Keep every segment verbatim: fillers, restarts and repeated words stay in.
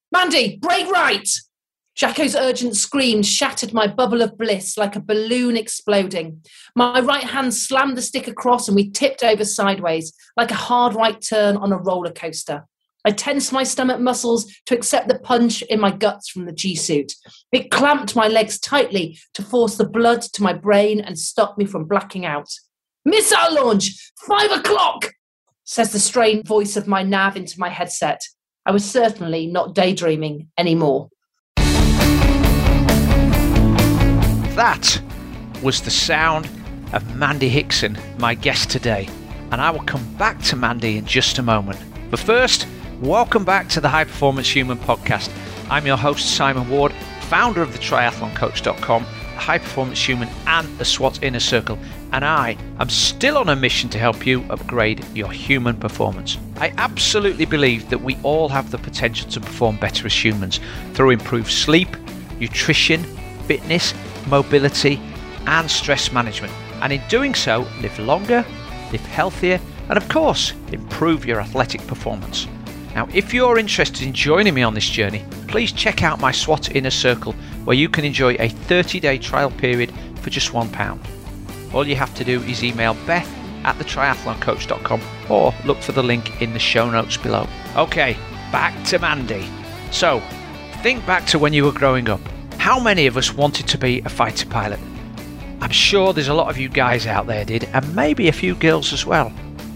Mandy, brake right! Jacko's urgent scream shattered my bubble of bliss like a balloon exploding. My right hand slammed the stick across and we tipped over sideways like a hard right turn on a roller coaster. I tensed my stomach muscles to accept the punch in my guts from the G-suit. It clamped my legs tightly to force the blood to my brain and stop me from blacking out. Missile launch! Five o'clock! Says the strained voice of my nav into my headset. I was certainly not daydreaming anymore. That was the sound of Mandy Hickson, my guest today. And I will come back to Mandy in just a moment. But first, welcome back to the High Performance Human podcast. I'm your host, Simon Ward, founder of the triathlon coach dot com, the High Performance Human and the SWAT Inner Circle. And I am still on a mission to help you upgrade your human performance. I absolutely believe that we all have the potential to perform better as humans through improved sleep, nutrition, fitness, mobility, and stress management. And in doing so, live longer, live healthier, and of course, improve your athletic performance. Now, if you're interested in joining me on this journey, please check out my SWAT Inner Circle, where you can enjoy a thirty-day trial period for just one pound. All you have to do is email Beth at the triathlon coach dot com or look for the link in the show notes below. Okay, back to Mandy. So, think back to when you were growing up. How many of us wanted to be a fighter pilot? I'm sure there's a lot of you guys out there did, and maybe a few girls as well.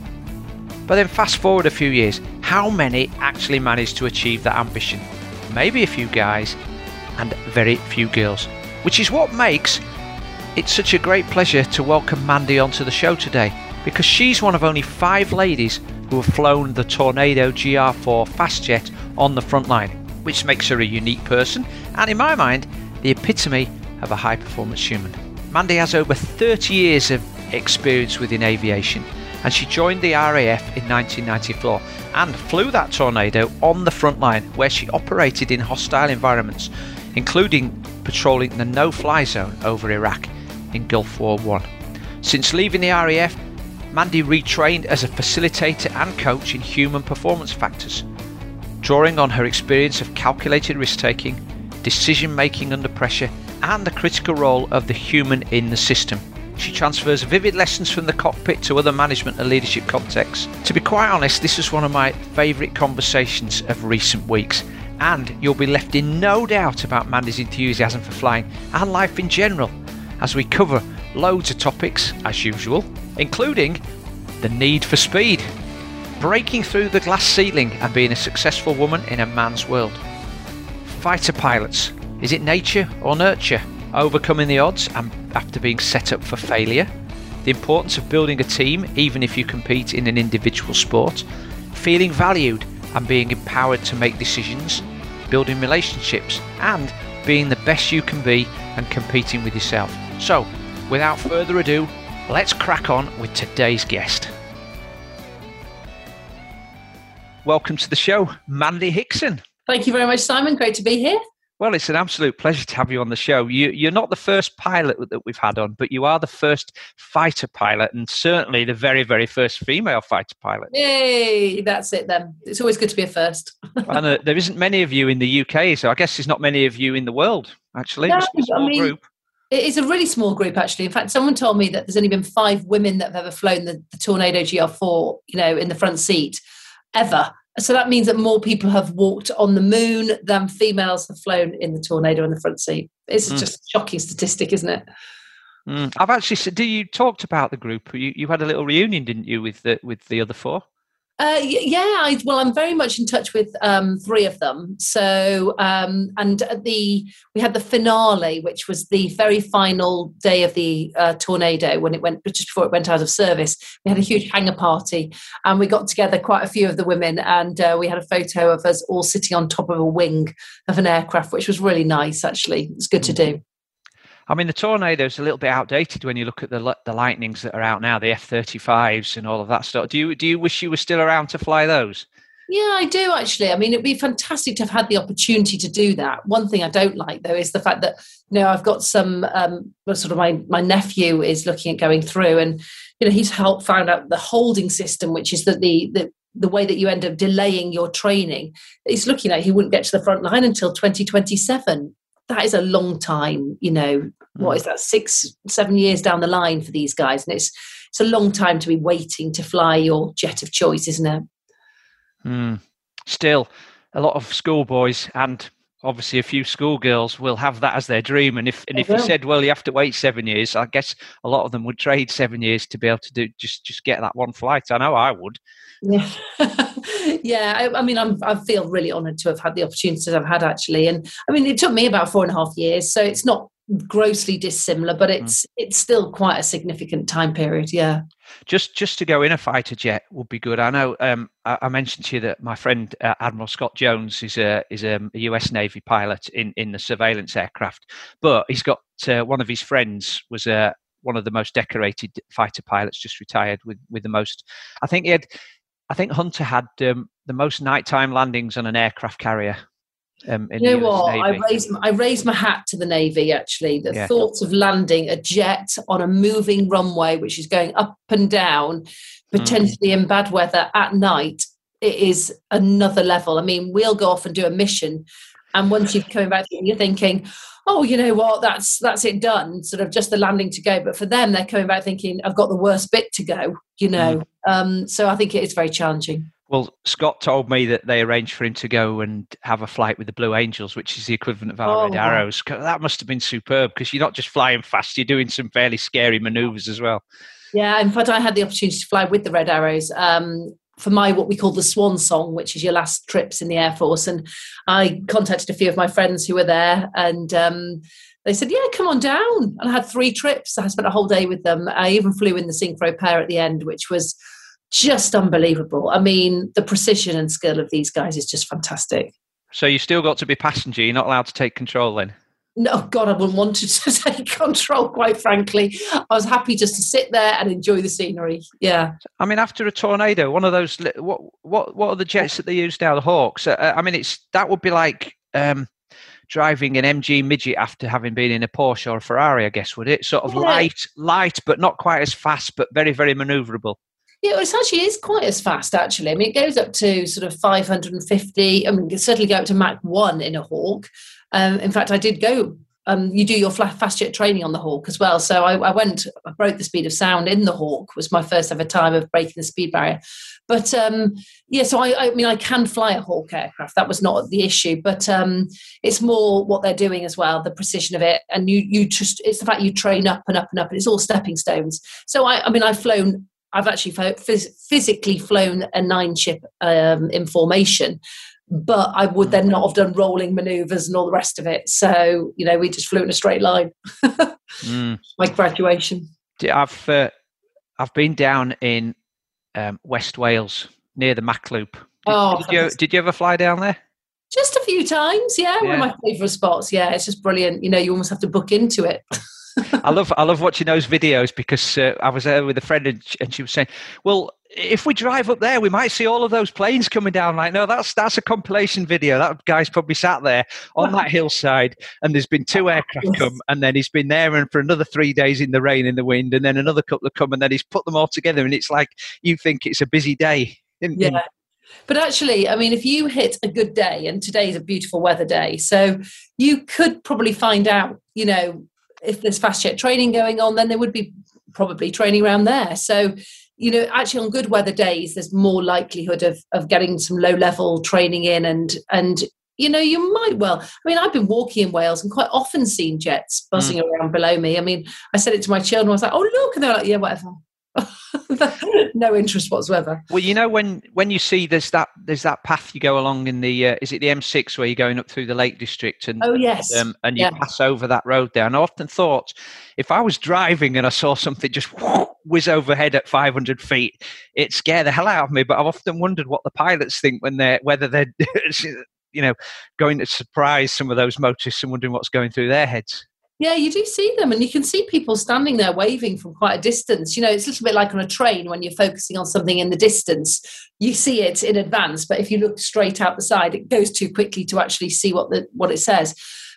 But then fast forward a few years, how many actually managed to achieve that ambition? Maybe a few guys and very few girls, which is what makes it such a great pleasure to welcome Mandy onto the show today, because she's one of only five ladies who have flown the Tornado G R four fast jet on the front line, which makes her a unique person and, in my mind, the epitome of a high performance human. Mandy has over thirty years of experience within aviation, and she joined the R A F in nineteen ninety-four and flew that Tornado on the front line, where she operated in hostile environments, including patrolling the no-fly zone over Iraq in Gulf War One. Since leaving the R A F, Mandy retrained as a facilitator and coach in human performance factors, drawing on her experience of calculated risk-taking, decision-making under pressure, and the critical role of the human in the system. She transfers vivid lessons from the cockpit to other management and leadership contexts. To be quite honest, this is one of my favourite conversations of recent weeks, and you'll be left in no doubt about Mandy's enthusiasm for flying and life in general, as we cover loads of topics, as usual, including the need for speed, breaking through the glass ceiling and being a successful woman in a man's world, fighter pilots, is it nature or nurture, overcoming the odds and after being set up for failure, the importance of building a team even if you compete in an individual sport, feeling valued and being empowered to make decisions, building relationships, and being the best you can be and competing with yourself. So, without further ado, let's crack on with today's guest. Welcome to the show, Mandy Hickson. Thank you very much, Simon. Great to be here. Well, it's an absolute pleasure to have you on the show. You, you're not the first pilot that we've had on, but you are the first fighter pilot and certainly the very, very first female fighter pilot. Yay, that's it then. It's always good to be a first. And uh, there isn't many of you in the U K, so I guess there's not many of you in the world, actually. No, it's a small I mean, group. It is a really small group, actually. In fact, someone told me that there's only been five women that have ever flown the, the Tornado G R four, you know, in the front seat, ever. So that means that more people have walked on the moon than females have flown in the Tornado in the front seat. It's mm. just a shocking statistic, isn't it? Mm. I've actually said, do you talked about the group? You, you had a little reunion, didn't you, with the, with the other four? Uh, yeah, I, well, I'm very much in touch with um, three of them. So, um, and the we had the finale, which was the very final day of the uh, Tornado when it went just before it went out of service. We had a huge hangar party, and we got together quite a few of the women, and uh, we had a photo of us all sitting on top of a wing of an aircraft, which was really nice. Actually, it's good to do. I mean, the Tornado's a little bit outdated when you look at the the Lightnings that are out now, the F thirty-fives and all of that stuff. Do you do you wish you were still around to fly those? Yeah, I do actually. I mean, it'd be fantastic to have had the opportunity to do that. One thing I don't like though is the fact that, you know, I've got some um, sort of my my nephew is looking at going through, and you know, he's helped found out the holding system, which is that the the the way that you end up delaying your training, he's looking at he wouldn't get to the front line until twenty twenty-seven. That is a long time, you know, mm. what is that, six, seven years down the line for these guys. And it's it's a long time to be waiting to fly your jet of choice, isn't it? Mm. Still, a lot of schoolboys and obviously a few schoolgirls will have that as their dream. And if and if you said, well, you have to wait seven years, I guess a lot of them would trade seven years to be able to do just, just get that one flight. I know I would. Yeah, yeah. I, I mean, I'm, I feel really honoured to have had the opportunities I've had, actually. And I mean, it took me about four and a half years, so it's not grossly dissimilar, but it's mm. it's still quite a significant time period. Yeah. Just just to go in a fighter jet would be good. I know um, I, I mentioned to you that my friend uh, Admiral Scott Jones is a is a, a U S Navy pilot in, in the surveillance aircraft, but he's got uh, one of his friends was a uh, one of the most decorated fighter pilots, just retired with with the most. I think he had. I think Hunter had um, the most nighttime landings on an aircraft carrier. Um, in you know the U S what? Navy. I raised I raised my hat to the Navy. Actually, the yeah. thoughts of landing a jet on a moving runway, which is going up and down, potentially mm. in bad weather at night, it is another level. I mean, we'll go off and do a mission, and once you're coming back, you're thinking, "Oh, you know what? That's that's it done." Sort of just the landing to go. But for them, they're coming back thinking, "I've got the worst bit to go." You know, mm. um, so I think it is very challenging. Well, Scott told me that they arranged for him to go and have a flight with the Blue Angels, which is the equivalent of our oh, Red Arrows. That must have been superb because you're not just flying fast, you're doing some fairly scary manoeuvres as well. Yeah, in fact, I had the opportunity to fly with the Red Arrows um, for my what we call the Swan Song, which is your last trips in the Air Force. And I contacted a few of my friends who were there, and um, they said, yeah, come on down. And I had three trips. I spent a whole day with them. I even flew in the Synchro pair at the end, which was just unbelievable. I mean, the precision and skill of these guys is just fantastic. So you still got to be passenger. You're not allowed to take control then? No, God, I wouldn't want to take control, quite frankly. I was happy just to sit there and enjoy the scenery. Yeah. I mean, after a tornado, one of those, what what what are the jets that they use now, the Hawks? Uh, I mean, it's that would be like um, driving an M G midget after having been in a Porsche or a Ferrari, I guess, would it? Sort of yeah. light, light, but not quite as fast, but very, very manoeuvrable. Yeah, it actually is quite as fast, actually. I mean, it goes up to sort of five hundred fifty. I mean, it can certainly go up to Mach one in a Hawk. Um, in fact, I did go, um, you do your fast jet training on the Hawk as well. So I, I went, I broke the speed of sound in the Hawk, was my first ever time of breaking the speed barrier. But um, yeah, so I, I mean, I can fly a Hawk aircraft. That was not the issue, but um, it's more what they're doing as well, the precision of it. And you, you just, it's the fact you train up and up and up, and it's all stepping stones. So I, I mean, I've flown, I've actually phys- physically flown a nine ship um, in formation, but I would then not have done rolling manoeuvres and all the rest of it. So, you know, we just flew in a straight line. mm. My graduation. I've uh, I've been down in um, West Wales near the Mach Loop. Did, oh, did you did you ever fly down there? Just a few times, yeah. yeah. One of my favourite spots. Yeah, it's just brilliant. You know, you almost have to book into it. I love I love watching those videos because uh, I was there with a friend and she, and she was saying, well, if we drive up there, we might see all of those planes coming down. Like, no, that's that's a compilation video. That guy's probably sat there on that hillside and there's been two aircraft come and then he's been there and for another three days in the rain, in the wind, and then another couple have come and then he's put them all together and it's like you think it's a busy day. In, yeah. In, But actually, I mean, if you hit a good day, and today's a beautiful weather day, so you could probably find out, you know, if there's fast jet training going on, then there would be probably training around there. So, you know, actually on good weather days, there's more likelihood of of getting some low level training in, and and you know, you might well. I mean, I've been walking in Wales and quite often seen jets buzzing mm. around below me. I mean, I said it to my children. I was like, "Oh, look," and they're like, "Yeah, whatever." No interest whatsoever. Well, you know, when when you see there's that there's that path you go along in the uh, is it the M six where you're going up through the Lake District and oh yes um, and you yeah. pass over that road there. And I often thought if I was driving and I saw something just whoosh, whiz overhead at five hundred feet, it scared the hell out of me. But I've often wondered what the pilots think when they're whether they're you know going to surprise some of those motorists and wondering what's going through their heads. Yeah, you do see them, and you can see people standing there waving from quite a distance. You know, it's a little bit like on a train when you're focusing on something in the distance. You see it in advance, but if you look straight out the side, it goes too quickly to actually see what the what it says.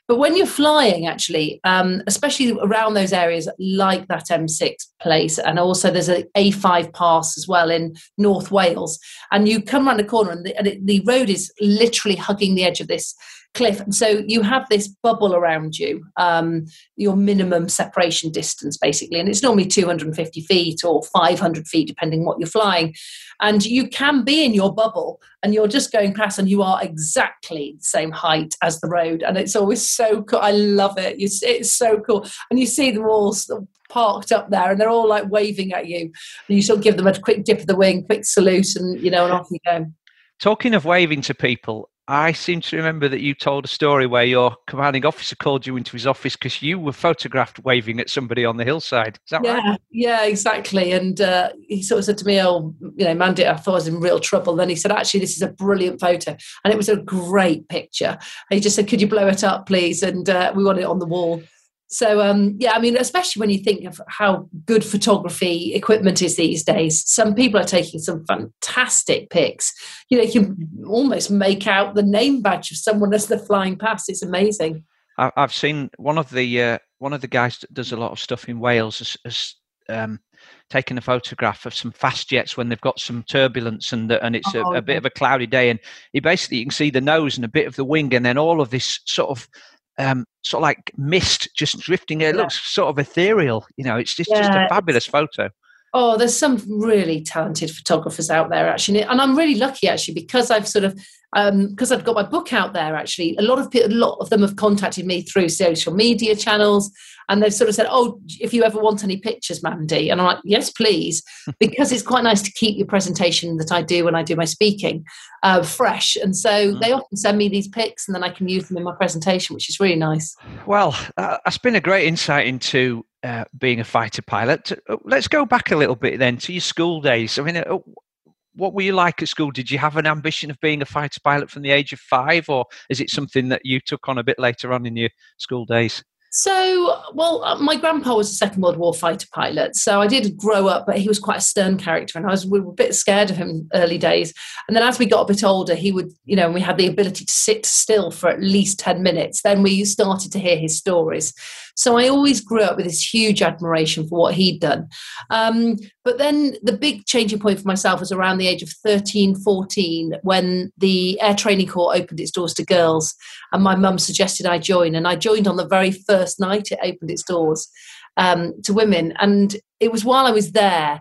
But when you're flying, actually, um, especially around those areas like that M six place, and also there's a A five pass as well in North Wales, and you come around the corner and, the, and it, the road is literally hugging the edge of this cliff. And so you have this bubble around you, um, your minimum separation distance, basically. And it's normally two hundred fifty feet or five hundred feet, depending what you're flying. And you can be in your bubble and you're just going past and you are exactly the same height as the road. And it's always so cool. I love it. It's, it's so cool. And you see them all sort of parked up there and they're all like waving at you. And you sort of give them a quick dip of the wing, quick salute, and, you know, and off you go. Talking of waving to people, I seem to remember that you told a story where your commanding officer called you into his office because you were photographed waving at somebody on the hillside. Is that yeah, right? Yeah, exactly. And uh, he sort of said to me, oh, you know, Mandy, I thought I was in real trouble. Then he said, actually, this is a brilliant photo. And it was a great picture. And he just said, could you blow it up, please? And uh, we want it on the wall. So, um, yeah, I mean, especially when you think of how good photography equipment is these days, some people are taking some fantastic pics. You know, you can almost make out the name badge of someone as they're flying past. It's amazing. I've seen one of the uh, one of the guys that does a lot of stuff in Wales has, has um, taken a photograph of some fast jets when they've got some turbulence and and it's oh, a, a bit of a cloudy day, and he basically, you can see the nose and a bit of the wing, and then all of this sort of Um, sort of like mist just drifting. It yeah. looks sort of ethereal. You know, it's just, yeah, just a fabulous photo. Oh, there's some really talented photographers out there, actually. And I'm really lucky, actually, because I've sort of, um, because I've got my book out there, actually. A lot of people, a lot of them have contacted me through social media channels, and they've sort of said, oh, if you ever want any pictures, Mandy. And I'm like, yes, please, because it's quite nice to keep your presentation that I do when I do my speaking uh, fresh. And so mm-hmm. they often send me these pics and then I can use them in my presentation, which is really nice. Well, uh, that's been a great insight into uh, being a fighter pilot. Let's go back a little bit then to your school days. I mean, uh, what were you like at school? Did you have an ambition of being a fighter pilot from the age of five, or is it something that you took on a bit later on in your school days? So, well, uh, my grandpa was a Second World War fighter pilot, so I did grow up, but he was quite a stern character, and I was we were a bit scared of him early days. And then as we got a bit older, he would, you know, we had the ability to sit still for at least ten minutes. Then we started to hear his stories. So I always grew up with this huge admiration for what he'd done. Um, but then the big changing point for myself was around the age of thirteen, fourteen, when the Air Training Corps opened its doors to girls, and my mum suggested I join. And I joined on the very first night it opened its doors um, to women. And it was while I was there.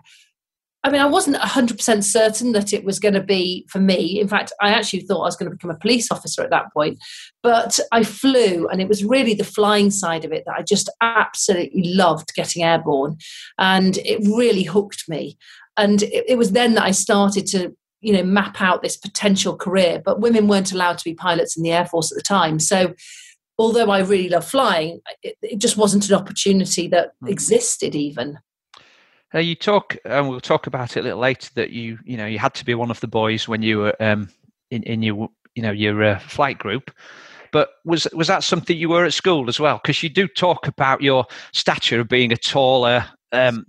I mean, I wasn't one hundred percent certain that it was going to be for me. In fact, I actually thought I was going to become a police officer at that point. But I flew, and it was really the flying side of it that I just absolutely loved, getting airborne. And it really hooked me. And it, it was then that I started to, you know, map out this potential career. But women weren't allowed to be pilots in the Air Force at the time. So although I really love flying, it, it just wasn't an opportunity that existed even. Uh, you talk, and we'll talk about it a little later, that you, you know, you had to be one of the boys when you were um, in, in your, you know, your uh, flight group. But was was that something you were at school as well? Because you do talk about your stature of being a taller um,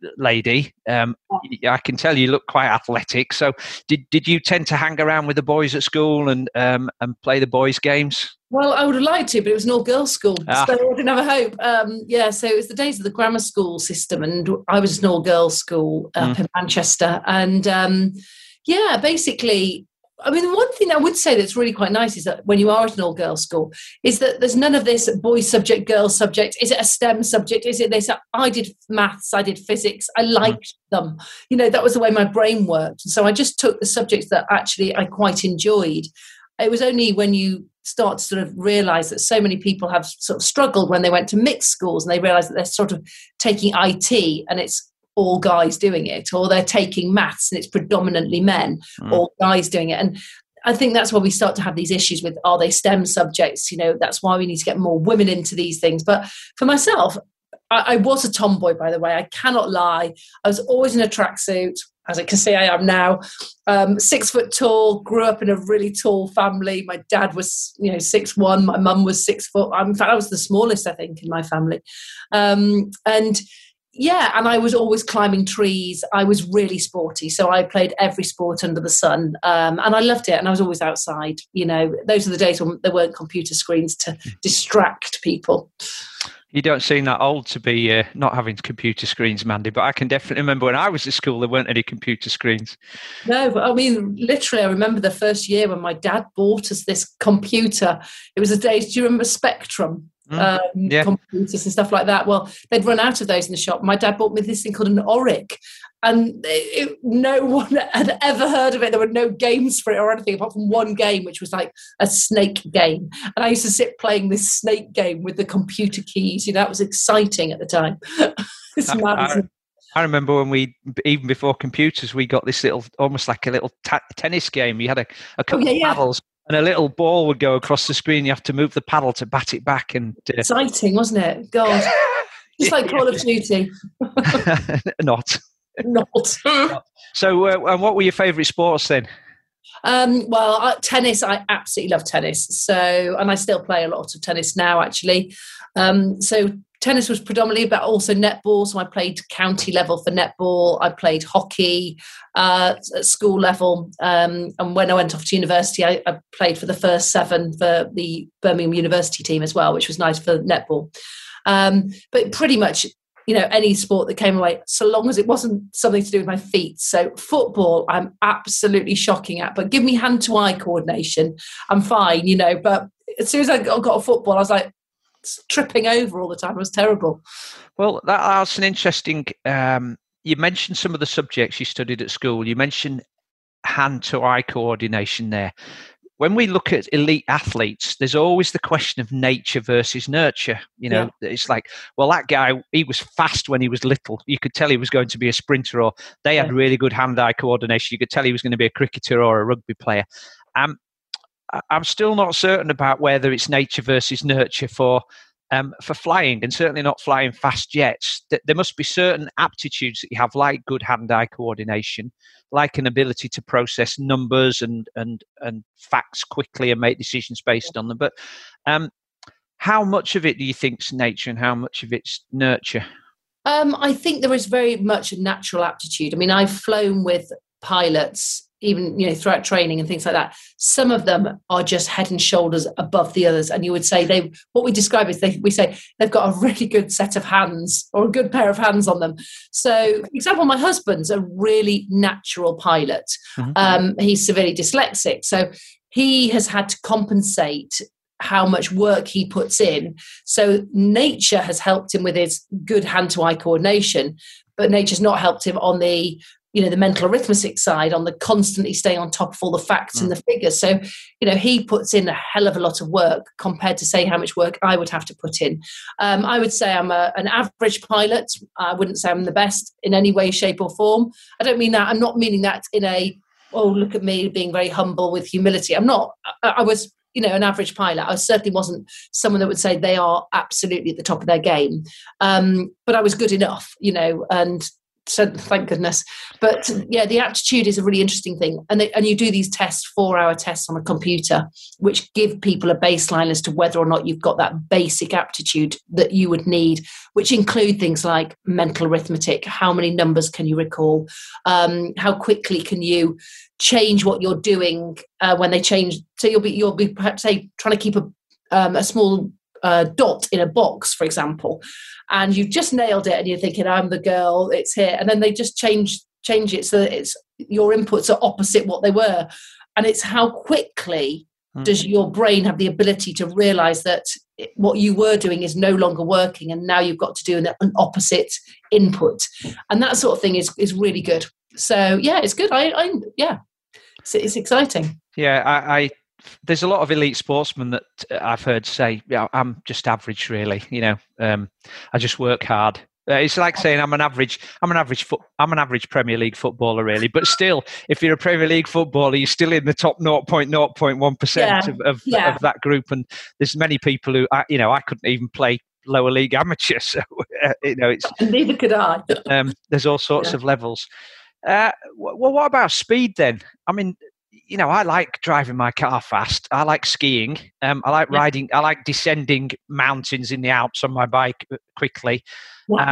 lady. Um, I can tell you look quite athletic. So did did you tend to hang around with the boys at school and um, and play the boys' games? Well, I would have liked to, but it was an all-girls school, ah. so I didn't have a hope. Um, yeah, so it was the days of the grammar school system, and I was an all-girls school up mm. in Manchester. And um, yeah, basically, I mean, one thing I would say that's really quite nice is that when you are at an all-girls school, is that there's none of this boy subject, girl subject. Is it a STEM subject? Is it this? I did maths, I did physics. I liked mm. them. You know, that was the way my brain worked. So I just took the subjects that actually I quite enjoyed. It was only when you start to sort of realise that so many people have sort of struggled when they went to mixed schools, and they realise that they're sort of taking I T and it's all guys doing it, or they're taking maths and it's predominantly men, mm. or guys doing it. And I think that's where we start to have these issues with, are they STEM subjects? You know, that's why we need to get more women into these things. But for myself, I, I was a tomboy, by the way. I cannot lie. I was always in a tracksuit. As I can see, I am now. Um, six foot tall, grew up in a really tall family. My dad was, you know, six one. My mum was six foot. In fact, I was the smallest, I think, in my family. Um, and Yeah, and I was always climbing trees. I was really sporty, so I played every sport under the sun, um, and I loved it. And I was always outside. You know, those are the days when there weren't computer screens to distract people. You don't seem that old to be uh, not having computer screens, Mandy, but I can definitely remember when I was at school, there weren't any computer screens. No, but I mean, literally, I remember the first year when my dad bought us this computer. It was the days, do you remember Spectrum? Mm, um, yeah. Computers and stuff like that. Well, they'd run out of those in the shop. My dad bought me this thing called an Oric, and it, it, no one had ever heard of it. There were no games for it or anything apart from one game, which was like a snake game. And I used to sit playing this snake game with the computer keys. You know, that was exciting at the time. It's I, mad, I, I remember when we, even before computers, we got this little, almost like a little ta- tennis game. You had a, a couple oh, yeah, of paddles. Yeah. And a little ball would go across the screen. You have to move the paddle to bat it back. And uh... exciting, wasn't it? God, just like Call of Duty. Not. Not. So, uh, and what were your favourite sports then? Um, well, uh, tennis. I absolutely love tennis. So, and I still play a lot of tennis now, actually. Um, so. Tennis was predominantly, but also netball. So I played county level for netball. I played hockey uh, at school level. Um, and when I went off to university, I, I played for the first seven for the Birmingham University team as well, which was nice for netball. Um, but pretty much, you know, any sport that came away, so long as it wasn't something to do with my feet. So football, I'm absolutely shocking at. But give me hand-to-eye coordination, I'm fine, you know. But as soon as I got, got a football, I was like, tripping over all the time. It was terrible. Well, that, that's an interesting um you mentioned some of the subjects you studied at school. You mentioned hand-to-eye coordination there. When we look at elite athletes, there's always the question of nature versus nurture. You know, yeah. It's like, well, that guy, he was fast when he was little. You could tell he was going to be a sprinter, or they had yeah. really good hand-eye coordination. You could tell he was going to be a cricketer or a rugby player. Um, I'm still not certain about whether it's nature versus nurture for um, for flying, and certainly not flying fast jets. There must be certain aptitudes that you have, like good hand-eye coordination, like an ability to process numbers and and and facts quickly and make decisions based on them. But um, how much of it do you think is nature, and how much of it's nurture? Um, I think there is very much a natural aptitude. I mean, I've flown with pilots, even, you know, throughout training and things like that. Some of them are just head and shoulders above the others. And you would say they, what we describe is they, we say they've got a really good set of hands, or a good pair of hands on them. So, for example, my husband's a really natural pilot. Mm-hmm. Um, he's severely dyslexic. So he has had to compensate how much work he puts in. So nature has helped him with his good hand-to-eye coordination, but nature's not helped him on the, you know, the mental arithmetic side, on the constantly staying on top of all the facts mm. and the figures. So, you know, he puts in a hell of a lot of work compared to, say, how much work I would have to put in. Um, I would say I'm a, an average pilot. I wouldn't say I'm the best in any way, shape or form. I don't mean that. I'm not meaning that in a, oh, look at me being very humble with humility. I'm not. I, I was, you know, an average pilot. I certainly wasn't someone that would say they are absolutely at the top of their game. Um, but I was good enough, you know, and so thank goodness. But yeah, the aptitude is a really interesting thing. And they, and you do these tests, four hour tests on a computer, which give people a baseline as to whether or not you've got that basic aptitude that you would need, which include things like mental arithmetic. How many numbers can you recall? Um, how quickly can you change what you're doing uh, when they change? So you'll be, you'll be perhaps say trying to keep a, um, a small Uh, dot in a box, for example, and you've just nailed it, and you're thinking, "I'm the girl, it's here," and then they just change change it so that it's your inputs are opposite what they were, and it's how quickly mm. does your brain have the ability to realise that it, what you were doing is no longer working, and now you've got to do an, an opposite input, and that sort of thing is is really good. So yeah, it's good. I, I yeah, it's, it's exciting. Yeah, I. I... There's a lot of elite sportsmen that I've heard say, yeah, I'm just average, really. You know, um, I just work hard. Uh, it's like saying I'm an average, I'm an average, fo- I'm an average Premier League footballer, really. But still, if you're a Premier League footballer, you're still in the top zero point zero point one percent yeah. of of, yeah. of that group. And there's many people who, I, you know, I couldn't even play lower league amateur. So uh, you know, it's neither could I. um, there's all sorts yeah. of levels. Uh, well, what about speed then? I mean, you know, I like driving my car fast. I like skiing. Um, I like yeah. riding. I like descending mountains in the Alps on my bike quickly. Wow. Um,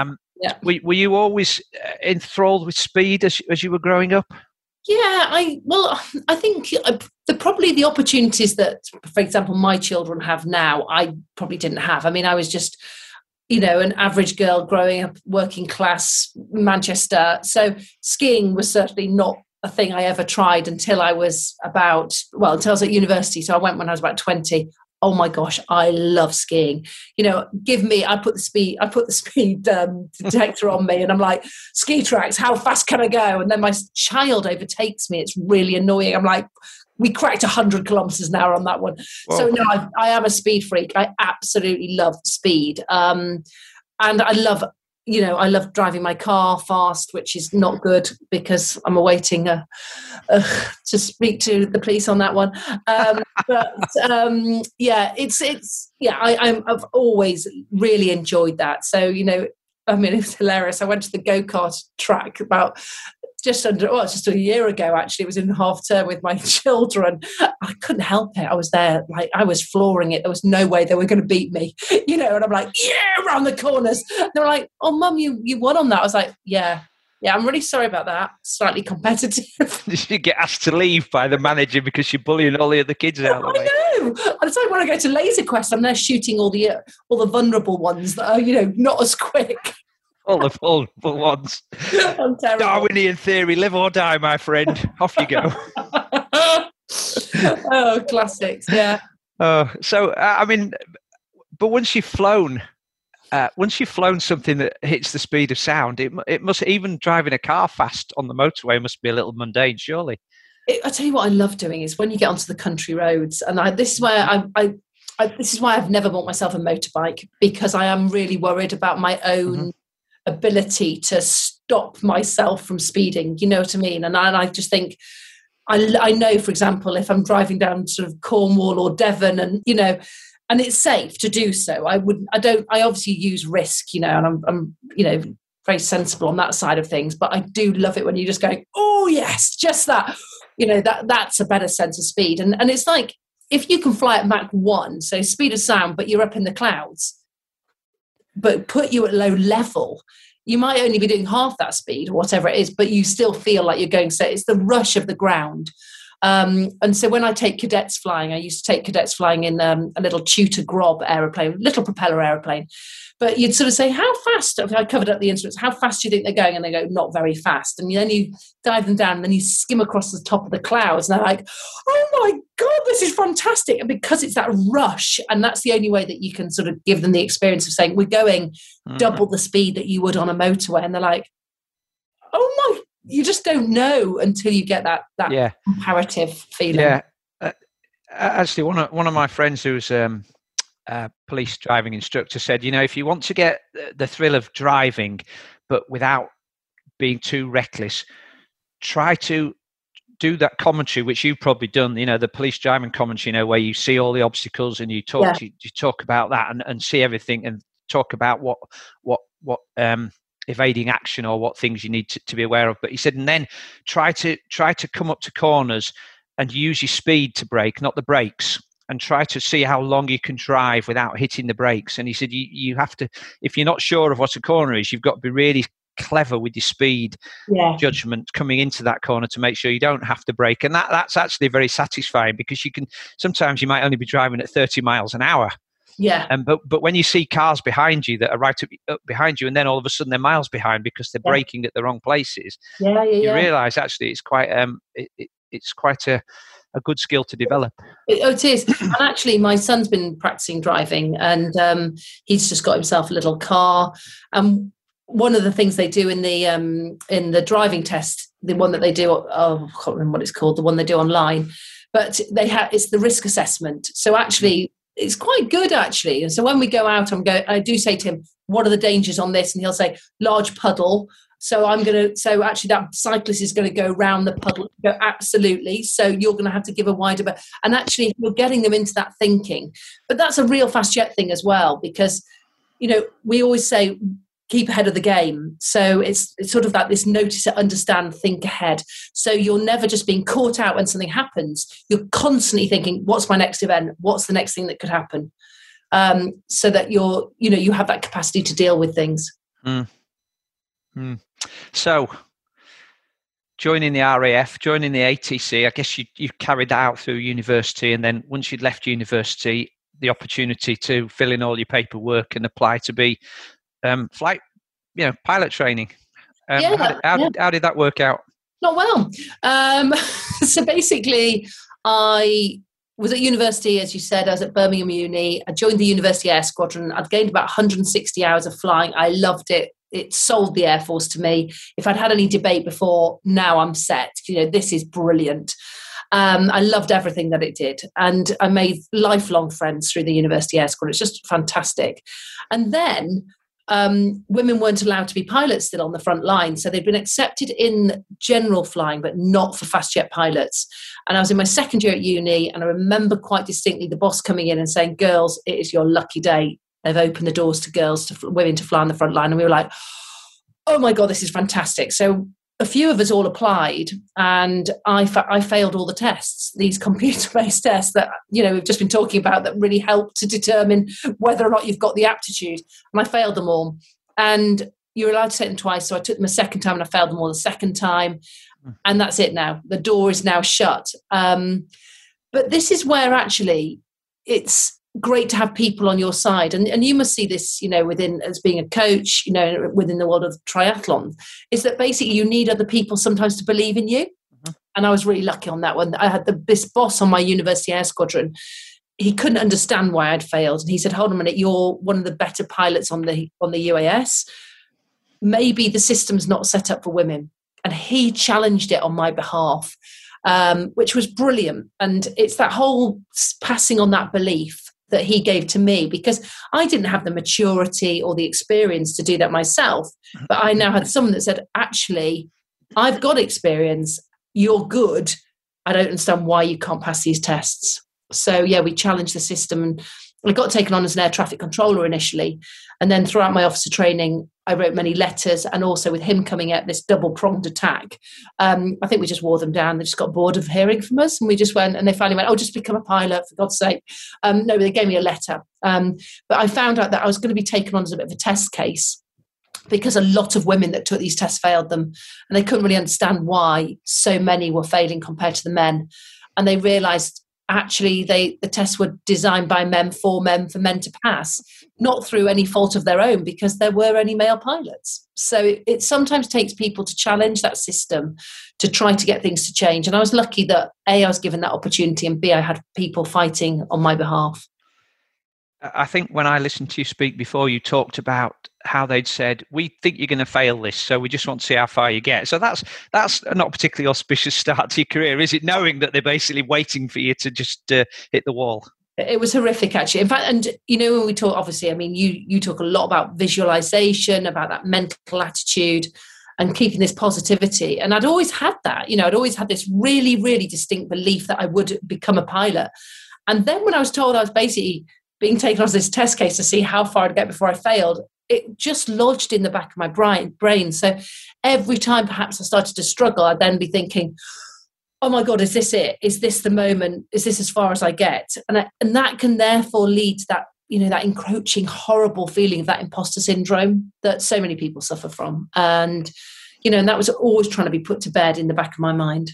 Yeah. Were, were you always enthralled with speed as, as you were growing up? Yeah, I well, I think the probably the opportunities that, for example, my children have now, I probably didn't have. I mean, I was just, you know, an average girl growing up, working class Manchester. So skiing was certainly not a thing I ever tried until I was about, well, until I was at university. So I went when I was about twenty. Oh my gosh, I love skiing. You know, give me, I put the speed, I put the speed um, detector on me and I'm like, ski tracks, how fast can I go? And then my child overtakes me. It's really annoying. I'm like, we cracked one hundred kilometers an hour on that one. Whoa. So no, I, I am a speed freak. I absolutely love speed. Um, and I love, you know, I love driving my car fast, which is not good because I'm awaiting a, a, to speak to the police on that one. Um, but um, yeah, it's, it's, yeah, I, I'm, I've always really enjoyed that. So, you know, I mean, it was hilarious. I went to the go-kart track about just under, well, just a year ago, actually. It was in half term with my children. I couldn't help it. I was there, like, I was flooring it. There was no way they were going to beat me, you know, and I'm like, yeah, around the corners. They were like, oh, Mum, you, you won on that. I was like, yeah, yeah, I'm really sorry about that. Slightly competitive. You get asked to leave by the manager because you're bullying all the other kids out of the way. I know. And it's like when I go to Laser Quest, I'm there shooting all the, uh, all the vulnerable ones that are, you know, not as quick. All the vulnerable ones. Darwinian theory, live or die, my friend. Off you go. Oh, classics, yeah. Oh, so uh, I mean, but once you've flown, uh, once you've flown something that hits the speed of sound, it it must, even driving a car fast on the motorway must be a little mundane, surely. It, I tell you what I love doing is when you get onto the country roads, and I, this is where I, I, I this is why I've never bought myself a motorbike, because I am really worried about my own. Mm-hmm. ability to stop myself from speeding, you know what I mean? And I, and I just think, I, I know, for example, if I'm driving down sort of Cornwall or Devon and, you know, and it's safe to do so, I wouldn't, I don't, I obviously use risk, you know, and I'm, I'm, you know, very sensible on that side of things, but I do love it when you just go, oh yes, just that, you know, that that's a better sense of speed. And, and it's like, if you can fly at Mach one, so speed of sound, but you're up in the clouds, but put you at low level, you might only be doing half that speed or whatever it is, but you still feel like you're going. So it's the rush of the ground. Um, and so when I take cadets flying, I used to take cadets flying in um, a little Tutor Grob aeroplane, little propeller aeroplane. But you'd sort of say, how fast? I covered up the instruments. How fast do you think they're going? And they go, not very fast. And then you dive them down and then you skim across the top of the clouds. And they're like, oh my God, this is fantastic. And because it's that rush, and that's the only way that you can sort of give them the experience of saying, we're going mm-hmm. double the speed that you would on a motorway. And they're like, oh my, you just don't know until you get that, that yeah. comparative feeling. Yeah. Uh, actually, one of, one of my friends who's... Um, Uh, police driving instructor said, you know, if you want to get the thrill of driving, but without being too reckless, try to do that commentary, which you've probably done, you know, the police driving commentary, you know, where you see all the obstacles and you talk, yeah. you, you talk about that and, and see everything and talk about what, what, what, um, evading action or what things you need to, to be aware of. But he said, and then try to, try to come up to corners and use your speed to brake, not the brakes. And try to see how long you can drive without hitting the brakes. And he said, you, you have to, if you're not sure of what a corner is, you've got to be really clever with your speed yeah. judgment coming into that corner to make sure you don't have to brake. And that, that's actually very satisfying because you can, sometimes you might only be driving at thirty miles an hour. Yeah. And but but when you see cars behind you that are right up, up behind you, and then all of a sudden they're miles behind because they're yeah. braking at the wrong places, yeah, yeah, you yeah. realise actually it's quite um it, it, it's quite a a good skill to develop. Oh, it is. And actually, my son's been practicing driving and um, he's just got himself a little car. And one of the things they do in the um, in the driving test, the one that they do, oh, I can't remember what it's called, the one they do online, but they have it's the risk assessment. So actually, it's quite good, actually. And so when we go out, I'm go, I do say to him, what are the dangers on this? And he'll say, large puddle. So I'm going to, so actually that cyclist is going to go round the puddle. Go, absolutely. So you're going to have to give a wider, but, and actually you're getting them into that thinking. But that's a real fast jet thing as well, because, you know, we always say, keep ahead of the game. So it's, it's sort of that, this notice it, understand, think ahead. So you're never just being caught out when something happens. You're constantly thinking, what's my next event? What's the next thing that could happen? Um, so that you're, you know, you have that capacity to deal with things. Mm. Mm. So, joining the R A F, joining the A T C, I guess you you carried that out through university, and then once you'd left university, the opportunity to fill in all your paperwork and apply to be um, flight, you know, pilot training. Um, yeah, how, did, how, yeah. did, how did that work out? Not well. Um, so basically, I was at university, as you said. I was at Birmingham Uni. I joined the University Air Squadron. I'd gained about one hundred sixty hours of flying. I loved it. It sold the Air Force to me. If I'd had any debate before, now I'm set. You know, this is brilliant. Um, I loved everything that it did. And I made lifelong friends through the University Air Squadron. It's just fantastic. And then um, women weren't allowed to be pilots still on the front line. So they'd been accepted in general flying, but not for fast jet pilots. And I was in my second year at uni, and I remember quite distinctly the boss coming in and saying, "Girls, it is your lucky day. They've opened the doors to girls, to women to fly on the front line." And we were like, oh my God, this is fantastic. So a few of us all applied, and I, fa- I failed all the tests, these computer-based tests that, you know, we've just been talking about that really help to determine whether or not you've got the aptitude. And I failed them all. And you're allowed to take them twice. So I took them a second time and I failed them all the second time. And that's it now. The door is now shut. Um, but this is where actually it's great to have people on your side, and, and you must see this, you know, within as being a coach, you know, within the world of triathlon, is that basically you need other people sometimes to believe in you. Mm-hmm. And I was really lucky on that one. I had the, this boss on my University Air Squadron. He couldn't understand why I'd failed, and he said, "Hold on a minute, you're one of the better pilots on the on the U A S. Maybe the system's not set up for women." And he challenged it on my behalf, um, which was brilliant. And it's that whole passing on that belief that he gave to me, because I didn't have the maturity or the experience to do that myself. But I now had someone that said, actually, I've got experience. You're good. I don't understand why you can't pass these tests. So, yeah, we challenged the system, and I got taken on as an air traffic controller initially. And then throughout my officer training, I wrote many letters, and also with him coming at this double-pronged attack, um, I think we just wore them down. They just got bored of hearing from us, and we just went, and they finally went, "Oh, just become a pilot, for God's sake." Um, no, they gave me a letter. Um, but I found out that I was going to be taken on as a bit of a test case, because a lot of women that took these tests failed them, and they couldn't really understand why so many were failing compared to the men. And they realised, actually, they the tests were designed by men for men, for men to pass, not through any fault of their own, because there were only male pilots. So it, it sometimes takes people to challenge that system to try to get things to change. And I was lucky that A, I was given that opportunity, and B, I had people fighting on my behalf. I think when I listened to you speak before, you talked about how they'd said, "We think you're going to fail this, so we just want to see how far you get." So that's that's not a particularly auspicious start to your career, is it? Knowing that they're basically waiting for you to just uh, hit the wall. It was horrific, actually. In fact, and you know, when we talk, obviously, I mean, you you talk a lot about visualization, about that mental attitude, and keeping this positivity. And I'd always had that. You know, I'd always had this really, really distinct belief that I would become a pilot. And then when I was told I was basically being taken on this test case to see how far I'd get before I failed, it just lodged in the back of my brain. So every time perhaps I started to struggle, I'd then be thinking, oh my God, is this it? Is this the moment? Is this as far as I get? And I, and that can therefore lead to that, you know, that encroaching, horrible feeling of that imposter syndrome that so many people suffer from. And, you know, and that was always trying to be put to bed in the back of my mind.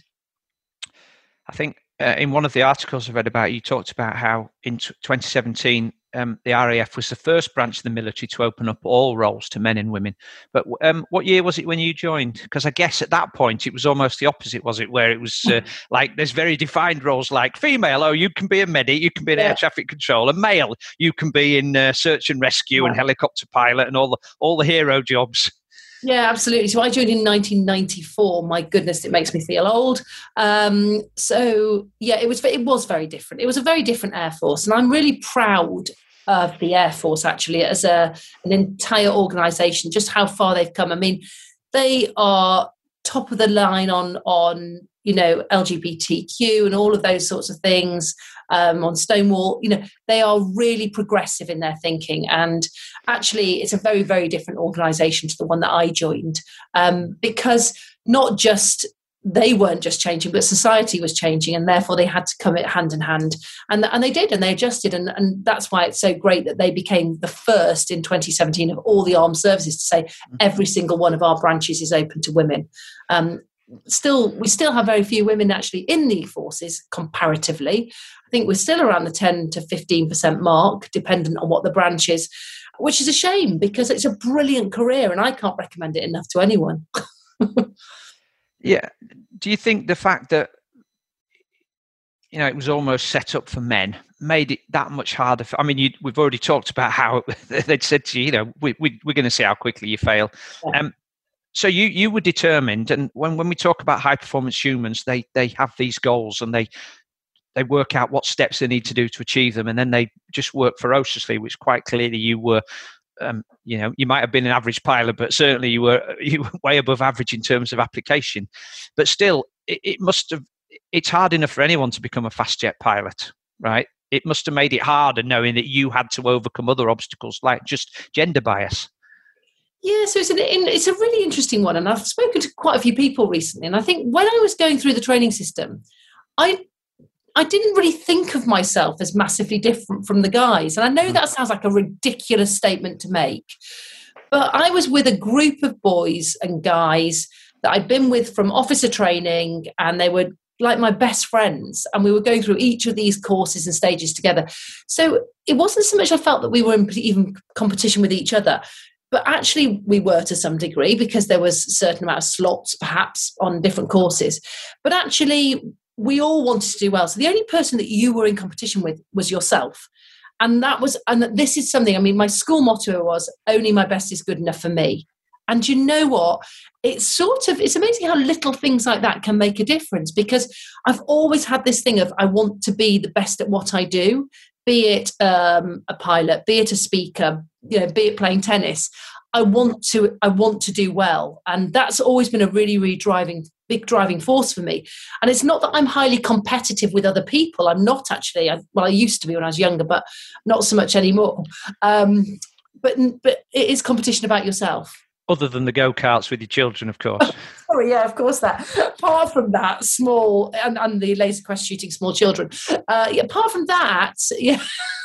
I think uh, in one of the articles I read about, you talked about how in t- twenty seventeen, um, the R A F was the first branch of the military to open up all roles to men and women. But um, what year was it when you joined? Because I guess at that point it was almost the opposite, was it? Where it was uh, like there's very defined roles, like female, oh, you can be a medic, you can be an yeah. air traffic controller. Male, you can be in uh, search and rescue yeah. and helicopter pilot and all the all the hero jobs. Yeah, absolutely. So I joined in nineteen ninety-four. My goodness, it makes me feel old. Um, so yeah, it was it was very different. It was a very different Air Force, and I'm really proud of the Air Force actually as a an entire organisation. Just how far they've come. I mean, they are top of the line on on you know L G B T Q and all of those sorts of things. Um, on Stonewall, you know, they are really progressive in their thinking, and actually it's a very, very different organisation to the one that I joined, um, because not just they weren't just changing, but society was changing, and therefore they had to come hand in hand. And, and they did, and they adjusted. And, and that's why it's so great that they became the first in twenty seventeen of all the armed services to say every single one of our branches is open to women. Um, still, we still have very few women actually in the forces comparatively. I think we're still around the ten to fifteen percent mark, dependent on what the branch is, which is a shame because it's a brilliant career and I can't recommend it enough to anyone. Yeah. Do you think the fact that, you know, it was almost set up for men made it that much harder? For, I mean, you, we've already talked about how they'd said to you, you know, we, we, we're going to see how quickly you fail. Yeah. Um, so you you were determined, and when, when we talk about high performance humans, they they have these goals and they they work out what steps they need to do to achieve them, and then they just work ferociously, which quite clearly you were. Um, you know, you might have been an average pilot, but certainly you were you were way above average in terms of application. But still, it, it must have. It's hard enough for anyone to become a fast jet pilot, right? It must have made it harder knowing that you had to overcome other obstacles like just gender bias. Yeah, so it's an it's a really interesting one, and I've spoken to quite a few people recently. And I think when I was going through the training system, I. I didn't really think of myself as massively different from the guys. And I know that sounds like a ridiculous statement to make, but I was with a group of boys and guys that I'd been with from officer training, and they were like my best friends, and we were going through each of these courses and stages together. So it wasn't so much I felt that we were in even competition with each other, but actually we were to some degree because there was a certain amount of slots perhaps on different courses. But actually we all wanted to do well. So the only person that you were in competition with was yourself. And that was, and this is something, I mean, my school motto was, only my best is good enough for me. And you know what? It's sort of, it's amazing how little things like that can make a difference, because I've always had this thing of, I want to be the best at what I do, be it um, a pilot, be it a speaker, you know, be it playing tennis. I want to, I want to do well. And that's always been a really, really driving big driving force for me. And it's not that I'm highly competitive with other people. I'm not actually. I, well, I used to be when I was younger, but not so much anymore. Um, but but it is competition about yourself. Other than the go-karts with your children, of course. Sorry, yeah, of course that. Apart from that, small, and, and the laser quest shooting small children. Uh, yeah, apart from that, yeah.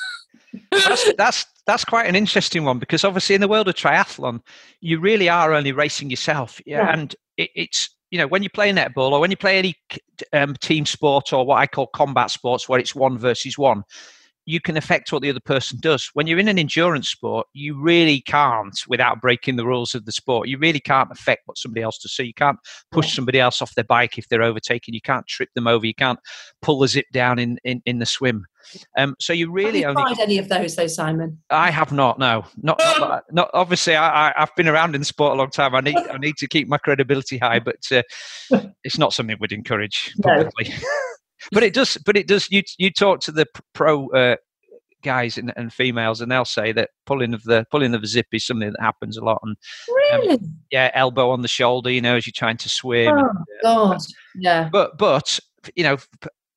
that's, that's that's quite an interesting one, because obviously in the world of triathlon, you really are only racing yourself. Yeah, yeah. And it, it's, you know, when you play netball or when you play any um, team sport or what I call combat sports, where it's one versus one, you can affect what the other person does. When you're in an endurance sport, you really can't, without breaking the rules of the sport, you really can't affect what somebody else does. So you can't push yeah. somebody else off their bike if they're overtaken. You can't trip them over. You can't pull the zip down in, in, in the swim. Um, so you really have you only... tried any of those, though, Simon? I have not. No, not. not, not obviously, I, I, I've been around in the sport a long time. I need, I need to keep my credibility high, but uh, it's not something we'd encourage publicly. No. But it does. But it does. You you talk to the pro uh, guys and, and females, and they'll say that pulling of the pulling of the zip is something that happens a lot. And really, um, yeah, elbow on the shoulder, you know, as you're trying to swim. Oh and, uh, God, yeah. But but you know,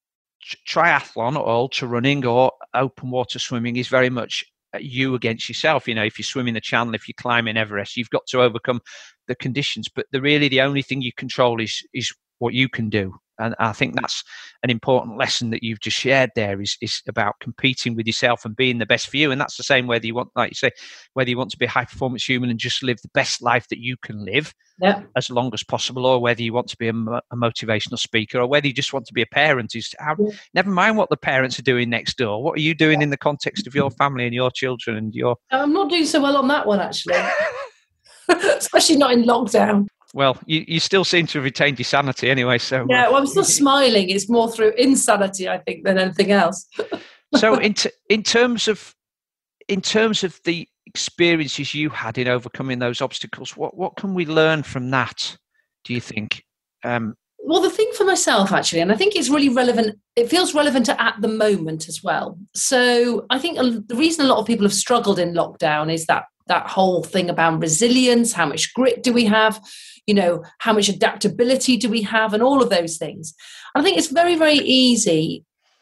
triathlon or ultra running or open water swimming is very much you against yourself. You know, if you're swimming the channel, if you're climbing Everest, you've got to overcome the conditions. But the really the only thing you control is is what you can do. And I think that's an important lesson that you've just shared there, is, is about competing with yourself and being the best for you. And that's the same whether you want, like you say, whether you want to be a high performance human and just live the best life that you can live yeah. as long as possible, or whether you want to be a, a motivational speaker, or whether you just want to be a parent. Is how, yeah. Never mind what the parents are doing next door. What are you doing yeah. in the context of your family and your children and your... I'm not doing so well on that one, actually. Especially not in lockdown. Well, you, you still seem to have retained your sanity anyway. So yeah, well, I'm still smiling. It's more through insanity, I think, than anything else. So, in t- in terms of in terms of the experiences you had in overcoming those obstacles, what what can we learn from that? Do you think? Um, well, the thing for myself, actually, and I think it's really relevant. It feels relevant at the moment as well. So, I think the reason a lot of people have struggled in lockdown is that that whole thing about resilience. How much grit do we have? You know, how much adaptability do we have, and all of those things. And I think it's very, very easy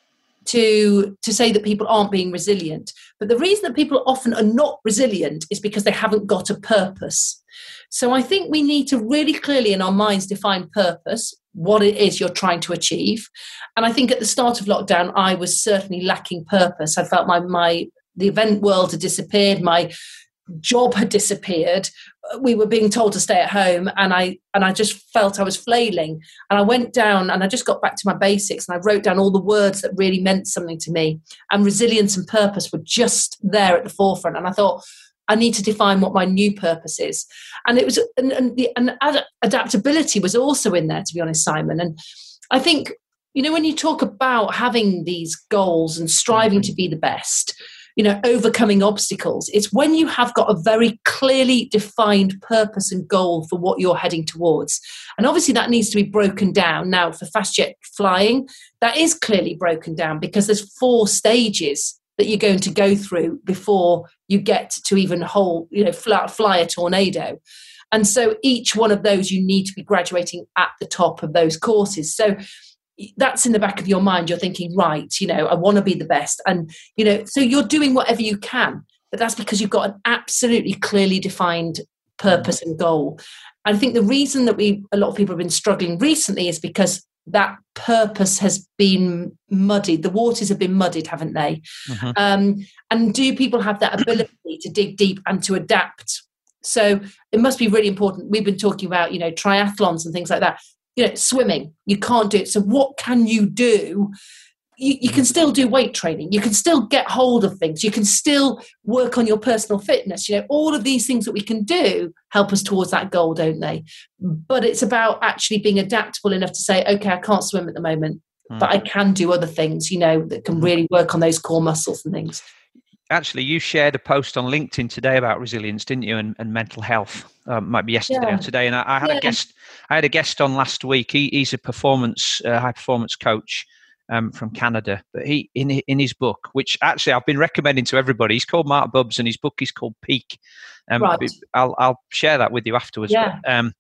to to say that people aren't being resilient. But the reason that people often are not resilient is because they haven't got a purpose. So I think we need to really clearly in our minds define purpose, what it is you're trying to achieve. And I think at the start of lockdown, I was certainly lacking purpose. I felt my my the event world had disappeared, my job had disappeared. We were being told to stay at home, and I and I just felt I was flailing. And I went down and I just got back to my basics, and I wrote down all the words that really meant something to me. And resilience and purpose were just there at the forefront. And I thought, I need to define what my new purpose is. And it was, and, and the and ad- adaptability was also in there, to be honest, Simon. And I think, you know, when you talk about having these goals and striving to be the best, you know, overcoming obstacles, it's when you have got a very clearly defined purpose and goal for what you're heading towards. And obviously that needs to be broken down. Now, for fast jet flying, that is clearly broken down because there's four stages that you're going to go through before you get to even whole, you know, fly, fly a tornado. And so each one of those, you need to be graduating at the top of those courses. So that's in the back of your mind. You're thinking, right, you know, I want to be the best. And, you know, so you're doing whatever you can, but that's because you've got an absolutely clearly defined purpose and goal. And I think the reason that we, a lot of people have been struggling recently is because that purpose has been muddied. The waters have been muddied, haven't they? Mm-hmm. Um, and do people have that ability to dig deep and to adapt? So it must be really important. We've been talking about, you know, triathlons and things like that. You know, swimming, you can't do it. So what can you do? You, you can still do weight training. You can still get hold of things. You can still work on your personal fitness. You know, all of these things that we can do help us towards that goal, don't they? But it's about actually being adaptable enough to say, okay, I can't swim at the moment, mm. but I can do other things, you know, that can really work on those core muscles and things. Actually, you shared a post on LinkedIn today about resilience, didn't you? And, and mental health. Um, might be yesterday yeah. or today. And I, I had yeah. a guest. I had a guest on last week. He, he's a performance, uh, high performance coach um, from Canada. But he, in in his book, which actually I've been recommending to everybody, he's called Mark Bubbs, and his book is called Peak. Um, right. I'll I'll share that with you afterwards. Yeah. But, um,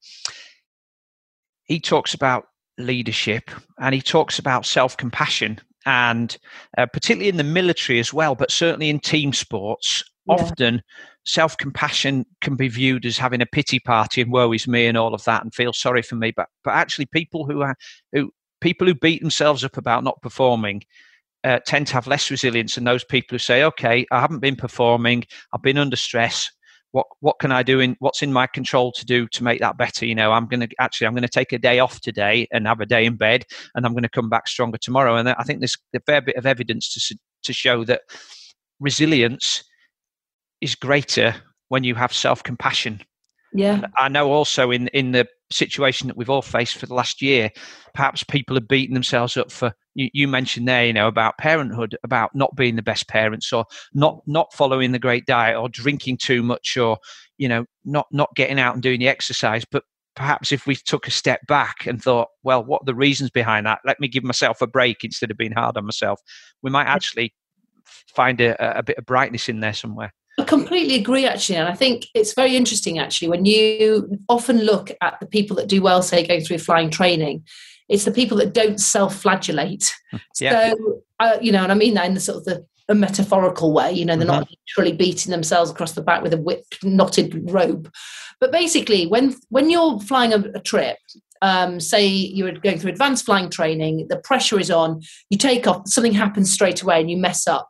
he talks about leadership, and he talks about self-compassion. And uh, particularly in the military as well, but certainly in team sports, yeah. often self-compassion can be viewed as having a pity party and woe is me and all of that and feel sorry for me. But but actually people who are who people who beat themselves up about not performing uh, tend to have less resilience than those people who say, okay, I haven't been performing, I've been under stress. What what can I do in what's in my control to do to make that better? You know, I'm going to actually I'm going to take a day off today and have a day in bed, and I'm going to come back stronger tomorrow. And I think there's a fair bit of evidence to to show that resilience is greater when you have self-compassion. Yeah, and I know also in in the situation that we've all faced for the last year, perhaps people have beaten themselves up for. You, you mentioned there, you know, about parenthood, about not being the best parents, or not not following the great diet, or drinking too much, or you know, not not getting out and doing the exercise. But perhaps if we took a step back and thought, well, what are the reasons behind that? Let me give myself a break instead of being hard on myself. We might actually find a, a bit of brightness in there somewhere. I completely agree, actually. And I think it's very interesting, actually, when you often look at the people that do well, say, going through flying training, it's the people that don't self-flagellate. Yeah. So, uh, you know, and I mean that in the sort of the a metaphorical way, you know, they're mm-hmm. not literally beating themselves across the back with a whipped, knotted rope. But basically, when when you're flying a, a trip, um, say you're going through advanced flying training, the pressure is on, you take off, something happens straight away and you mess up.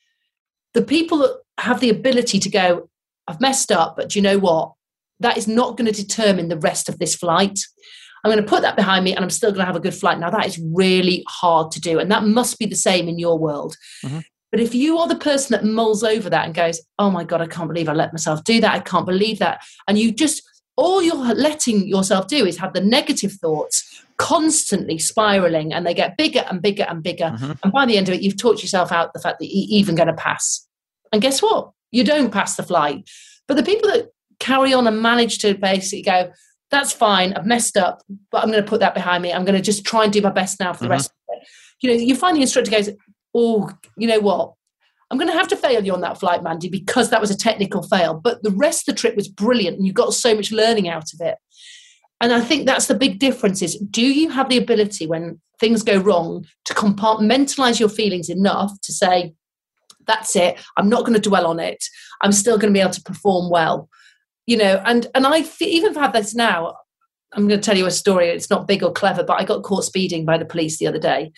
The people that have the ability to go, I've messed up, but do you know what? That is not going to determine the rest of this flight. I'm going to put that behind me and I'm still going to have a good flight. Now, that is really hard to do. And that must be the same in your world. Mm-hmm. But if you are the person that mulls over that and goes, oh my God, I can't believe I let myself do that. I can't believe that. And you just, all you're letting yourself do is have the negative thoughts constantly spiraling, and they get bigger and bigger and bigger. Mm-hmm. And by the end of it, you've talked yourself out the fact that you're even going to pass. And guess what? You don't pass the flight. But the people that carry on and manage to basically go, that's fine, I've messed up, but I'm going to put that behind me. I'm going to just try and do my best now for the mm-hmm. rest of it. You know, you find the instructor goes, oh, you know what? I'm going to have to fail you on that flight, Mandy, because that was a technical fail. But the rest of the trip was brilliant and you got so much learning out of it. And I think that's the big difference is, do you have the ability when things go wrong to compartmentalize your feelings enough to say, that's it, I'm not going to dwell on it, I'm still going to be able to perform well, you know? And and I f- even have this now. I'm going to tell you a story. It's not big or clever, but I got caught speeding by the police the other day.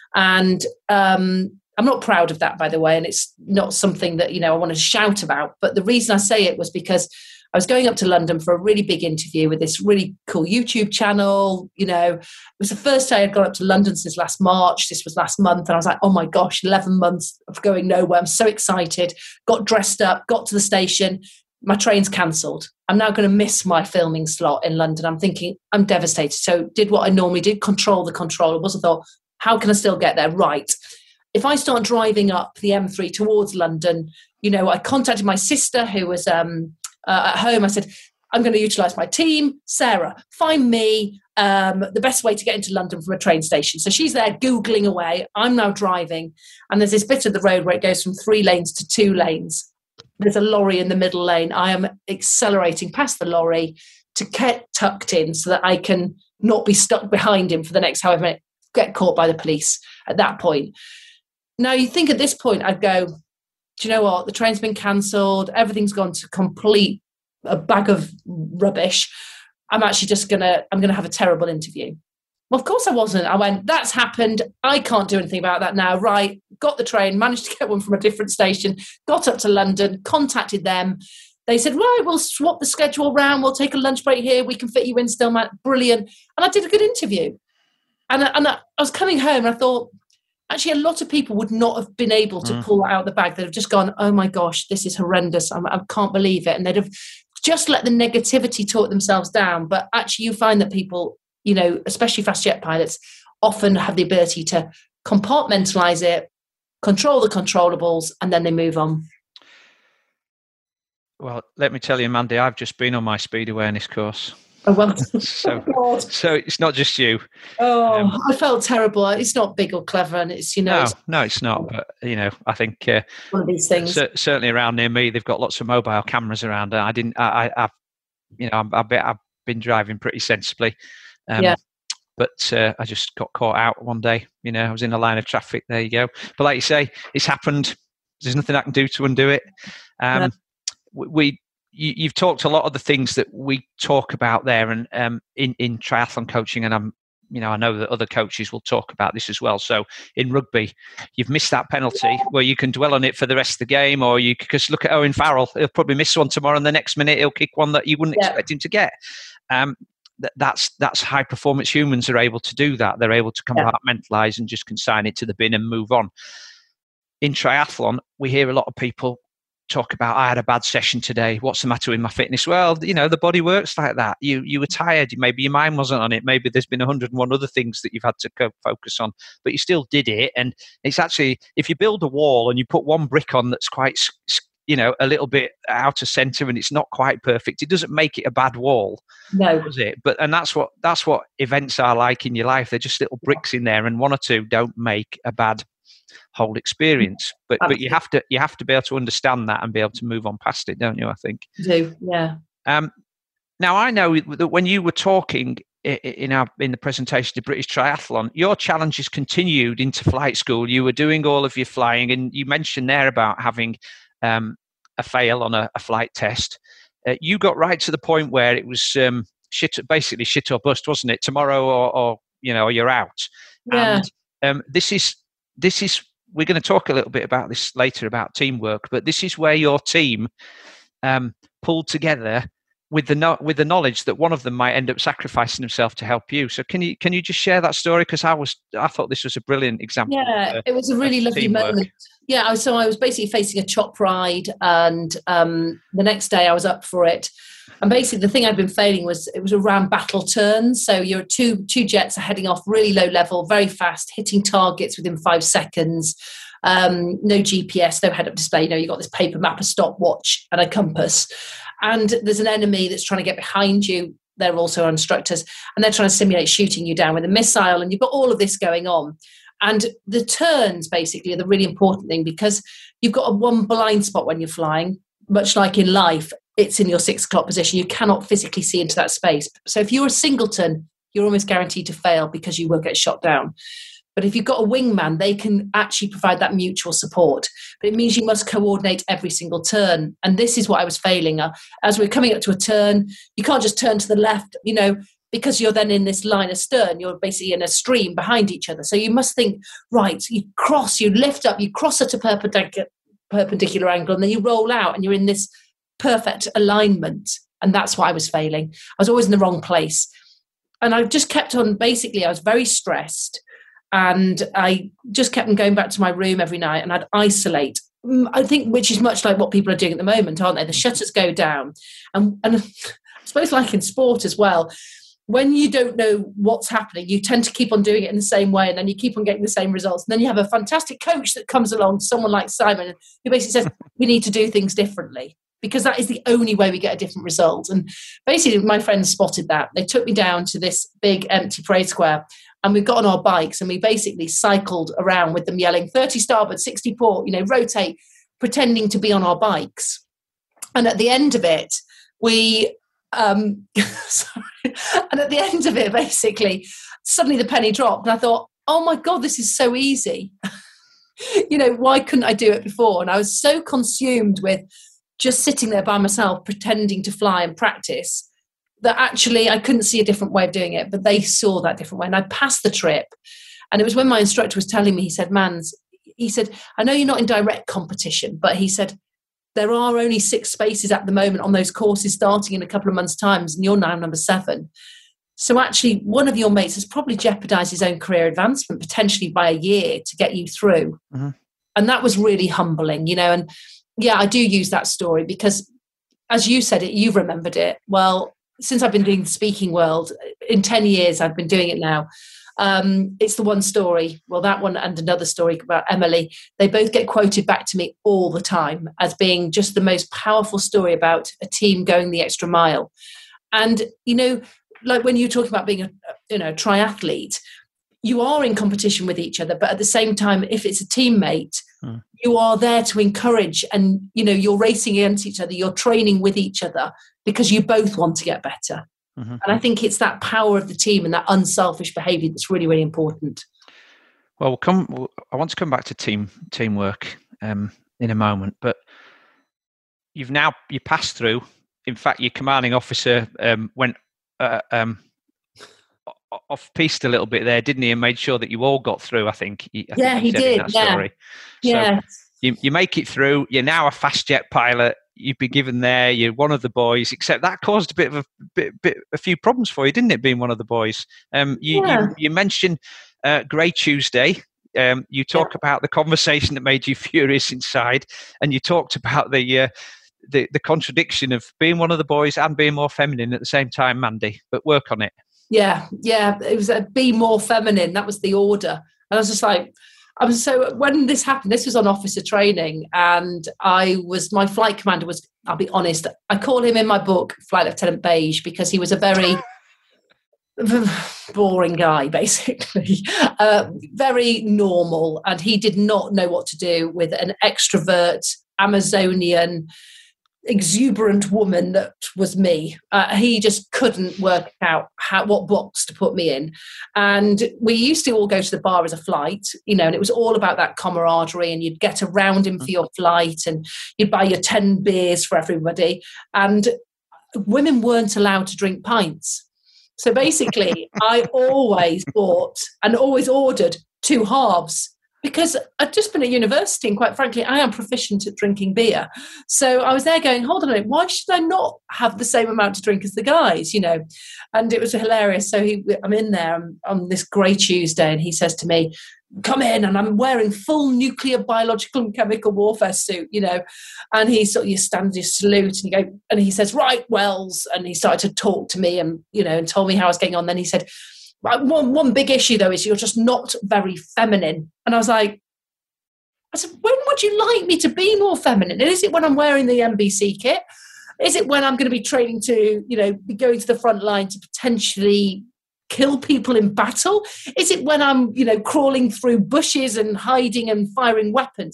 And um, I'm not proud of that, by the way. And it's not something that, you know, I want to shout about. But the reason I say it was because I was going up to London for a really big interview with this really cool YouTube channel. You know, it was the first day I'd gone up to London since last March. This was last month. And I was like, oh my gosh, eleven months of going nowhere. I'm so excited. Got dressed up, got to the station. My train's cancelled. I'm now going to miss my filming slot in London. I'm thinking, I'm devastated. So did what I normally did, control the controllables. I thought, how can I still get there? Right. If I start driving up the M three towards London, you know, I contacted my sister who was um, uh, at home. I said, I'm going to utilise my team. Sarah, find me um, the best way to get into London from a train station. So she's there Googling away. I'm now driving. And there's this bit of the road where it goes from three lanes to two lanes. There's a lorry in the middle lane. I am accelerating past the lorry to get tucked in so that I can not be stuck behind him for the next however minute, get caught by the police at that point. Now, you think at this point, I'd go, do you know what? The train's been cancelled. Everything's gone to complete a bag of rubbish. I'm actually just going to, I'm going to have a terrible interview. Well, of course I wasn't. I went, that's happened. I can't do anything about that now. Right. Got the train, managed to get one from a different station, got up to London, contacted them. They said, right, we'll swap the schedule around. We'll take a lunch break here. We can fit you in still, Matt. Brilliant. And I did a good interview. And, and I, I was coming home and I thought, actually, a lot of people would not have been able to mm. pull out the bag. They'd have just gone, oh my gosh, this is horrendous. I'm, I can't believe it. And they'd have just let the negativity talk themselves down. But actually, you find that people, you know, especially fast jet pilots, often have the ability to compartmentalize it, control the controllables, and then they move on. Well, let me tell you, Mandy, I've just been on my speed awareness course. Oh, well. so, oh, so it's not just you. Oh, um, I felt terrible. It's not big or clever, and it's, you know. No, it's, no, it's not. But, you know, I think uh, one of these things. C- certainly around near me, they've got lots of mobile cameras around. I didn't, I, I, I've, you know, I've, I've been driving pretty sensibly. Um, yeah. But uh, I just got caught out one day. You know, I was in a line of traffic. There you go. But like you say, it's happened. There's nothing I can do to undo it. Um, yeah. We, you, you've talked a lot of the things that we talk about there, and um, in in triathlon coaching, and I'm, you know, I know that other coaches will talk about this as well. So in rugby, you've missed that penalty where you can dwell on it for the rest of the game, or you because look at Owen Farrell. He'll probably miss one tomorrow, and the next minute he'll kick one that you wouldn't yeah. expect him to get. Um, That's that's high performance humans are able to do that. They're able to compartmentalize and just consign it to the bin and move on. In triathlon, we hear a lot of people talk about, I had a bad session today. What's the matter with my fitness? Well, you know, the body works like that. You you were tired. Maybe your mind wasn't on it. Maybe there's been one hundred and one other things that you've had to go focus on, but you still did it. And it's actually, if you build a wall and you put one brick on that's quite, you know, a little bit out of center and it's not quite perfect, it doesn't make it a bad wall. No. Does it? But and that's what that's what events are like in your life. They're just little bricks in there, and one or two don't make a bad whole experience. But Absolutely. but you have to you have to be able to understand that and be able to move on past it, don't you? I think. You do, yeah. Um, now I know that when you were talking in our in the presentation to British Triathlon, your challenges continued into flight school. You were doing all of your flying, and you mentioned there about having um, a fail on a, a flight test. Uh, you got right to the point where it was um, shit, basically shit or bust, wasn't it? Tomorrow or, or you know, you're out. Yeah. And um, this is this is we're going to talk a little bit about this later about teamwork, but this is where your team um, pulled together with the no- with the knowledge that one of them might end up sacrificing himself to help you. So can you can you just share that story? Because I was I thought this was a brilliant example. Yeah, of, uh, it was a really lovely teamwork. moment. Yeah, so I was basically facing a chop ride, and um, the next day I was up for it. And basically, the thing I'd been failing was it was around battle turns. So your two two jets are heading off really low level, very fast, hitting targets within five seconds. Um, no G P S, no head-up display. You know, you got this paper map, a stopwatch, and a compass. And there's an enemy that's trying to get behind you. They're also our instructors, and they're trying to simulate shooting you down with a missile. And you've got all of this going on. And the turns basically are the really important thing, because you've got a one blind spot when you're flying, much like in life. it's in your six o'clock position. You cannot physically see into that space. So if you're a singleton, you're almost guaranteed to fail because you will get shot down. But if you've got a wingman, they can actually provide that mutual support. But it means you must coordinate every single turn. And this is what I was failing. As we're coming up to a turn, you can't just turn to the left, you know, because you're then in this line astern. You're basically in a stream behind each other. So you must think, right, you cross, you lift up, you cross at a perpendicular, perpendicular angle, and then you roll out and you're in this perfect alignment. And that's why I was failing. I was always in the wrong place. And I just kept on, basically, I was very stressed. And I just kept on going back to my room every night and I'd isolate. I think, which is much like what people are doing at the moment, aren't they? The shutters go down. And, and I suppose like in sport as well, when you don't know what's happening, you tend to keep on doing it in the same way and then you keep on getting the same results. And then you have a fantastic coach that comes along, someone like Simon, who basically says, we need to do things differently because that is the only way we get a different result. And basically my friends spotted that. They took me down to this big empty parade square and we got on our bikes and we basically cycled around with them yelling thirty starboard, sixty port, you know, rotate, pretending to be on our bikes. And at the end of it, we, um, sorry, and at the end of it, basically, suddenly the penny dropped. And I thought, oh my God, this is so easy. You know, why couldn't I do it before? And I was so consumed with just sitting there by myself, pretending to fly and practice, that actually I couldn't see a different way of doing it, but they saw that different way. And I passed the trip. And it was when my instructor was telling me, he said, Mans, he said, I know you're not in direct competition, but he said, there are only six spaces at the moment on those courses starting in a couple of months' time, and you're now number seven. So actually, one of your mates has probably jeopardized his own career advancement, potentially by a year, to get you through. Mm-hmm. And that was really humbling, you know. And yeah, I do use that story because, as you said it, you've remembered it. Well, since I've been doing the speaking world, in ten years I've been doing it now, um, it's the one story, well, that one and another story about Emily, they both get quoted back to me all the time as being just the most powerful story about a team going the extra mile. And, you know, like when you're talking about being a, you know, triathlete, you are in competition with each other, but at the same time, if it's a teammate, hmm. you are there to encourage and, you know, you're racing against each other, you're training with each other because you both want to get better. Mm-hmm. And I think it's that power of the team and that unselfish behaviour that's really, really important. Well, we'll come. I want to come back to team teamwork um, in a moment, but you've now you passed through. In fact, your commanding officer um, went uh, um, off piste a little bit there, didn't he? And made sure that you all got through. I think. I yeah, think he did. That yeah. Story. So yeah. You, you make it through. You're now a fast jet pilot. You'd be given there. You're one of the boys. Except that caused a bit of a bit, bit a few problems for you, didn't it? Being one of the boys. Um, you yeah. you, you mentioned uh, Grey Tuesday. Um, you talk yeah. about the conversation that made you furious inside, and you talked about the, uh, the the contradiction of being one of the boys and being more feminine at the same time, Mandy. But work on it. Yeah, yeah. It was a be more feminine. That was the order, and I was just like. I was so when this happened, this was on officer training, and I was my flight commander was. I'll be honest, I call him in my book Flight Lieutenant Beige because he was a very boring guy, basically, uh, very normal, and he did not know what to do with an extrovert Amazonian exuberant woman that was me. Uh, he just couldn't work out how what box to put me in. And we used to all go to the bar as a flight, you know, and it was all about that camaraderie, and you'd get around him for your flight and you'd buy your ten beers for everybody. And women weren't allowed to drink pints. So basically, I always bought and always ordered two halves. Because I'd just been at university and quite frankly, I am proficient at drinking beer. So I was there going, hold on a minute, why should I not have the same amount to drink as the guys, you know? And it was hilarious. So he, I'm in there on, on this Grey Tuesday and he says to me, come in, and I'm wearing full nuclear, biological and chemical warfare suit, you know? And he sort of, you stand, you salute and you go, and he says, right, Wells. And he started to talk to me and, you know, and told me how I was getting on. Then he said, One one big issue, though, is you're just not very feminine. And I was like, I said, when would you like me to be more feminine? And is it when I'm wearing the N B C kit? Is it when I'm going to be training to, you know, be going to the front line to potentially kill people in battle? Is it when I'm, you know, crawling through bushes and hiding and firing weapons? I said,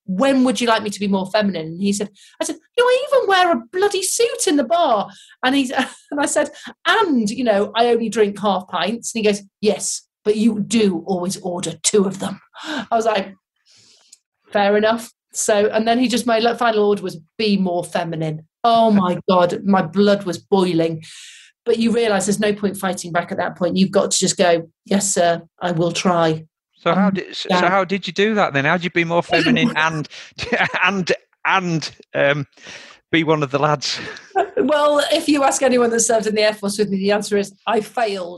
when would you like me to be more feminine? And he said, I said, you know, I even wear a bloody suit in the bar. And he's, and I said, and, you know, I only drink half pints. And he goes, yes, but you do always order two of them. I was like, fair enough. So, and then he just, my final order was be more feminine. Oh my God, my blood was boiling. But you realise there's no point fighting back at that point. You've got to just go, yes, sir, I will try. So how did so yeah. how did you do that then? How did you be more feminine and and and um, be one of the lads? Well, if you ask anyone that served in the Air Force with me, the answer is I failed.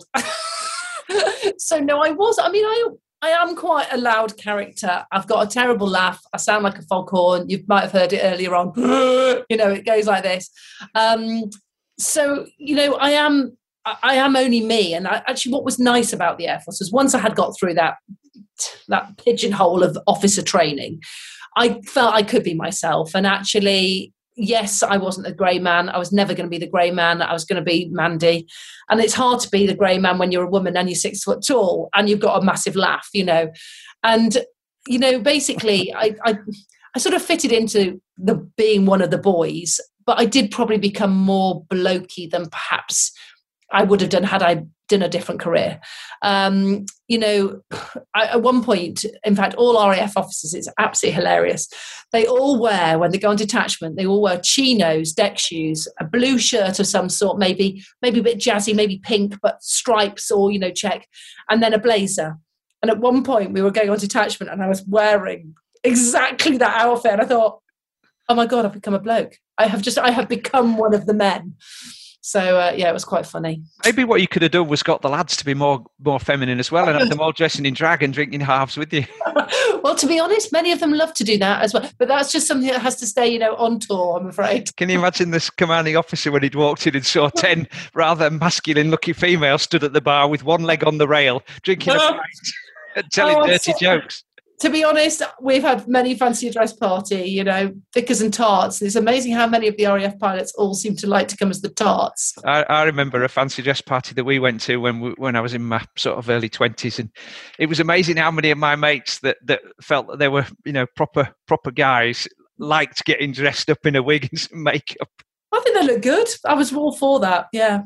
So no, I was. I mean, I I am quite a loud character. I've got a terrible laugh. I sound like a foghorn. You might have heard it earlier on. You know, it goes like this. Um, so you know, I am. I am only me. And I, actually, what was nice about the Air Force was once I had got through that. that pigeonhole of officer training, I felt I could be myself. And actually, yes, I wasn't a grey man. I was never going to be the grey man. I was going to be Mandy. And it's hard to be the grey man when you're a woman and you're six foot tall and you've got a massive laugh, you know. And, you know, basically, I, I, I sort of fitted into the being one of the boys, but I did probably become more blokey than perhaps I would have done had I done a different career. Um, you know, I, at one point, in fact, all R A F officers, it's absolutely hilarious. They all wear, when they go on detachment, they all wear chinos, deck shoes, a blue shirt of some sort, maybe maybe a bit jazzy, maybe pink, but stripes or, you know, check, and then a blazer. And at one point, we were going on detachment and I was wearing exactly that outfit. And I thought, oh my God, I've become a bloke. I have just, I have become one of the men. So, uh, yeah, it was quite funny. Maybe what you could have done was got the lads to be more more feminine as well and have them all dressing in drag and drinking halves with you. Well, to be honest, many of them love to do that as well. But that's just something that has to stay, you know, on tour, I'm afraid. Can you imagine this commanding officer when he'd walked in and saw ten rather masculine-looking females stood at the bar with one leg on the rail, drinking a pint and telling oh, dirty so- jokes? To be honest, we've had many fancy dress party, you know, Vickers and tarts. It's amazing how many of the R A F pilots all seem to like to come as the tarts. I, I remember a fancy dress party that we went to when we, when I was in my sort of early twenties, and it was amazing how many of my mates that, that felt that they were, you know, proper proper guys liked getting dressed up in a wig and some makeup. I think they look good. I was all for that. Yeah.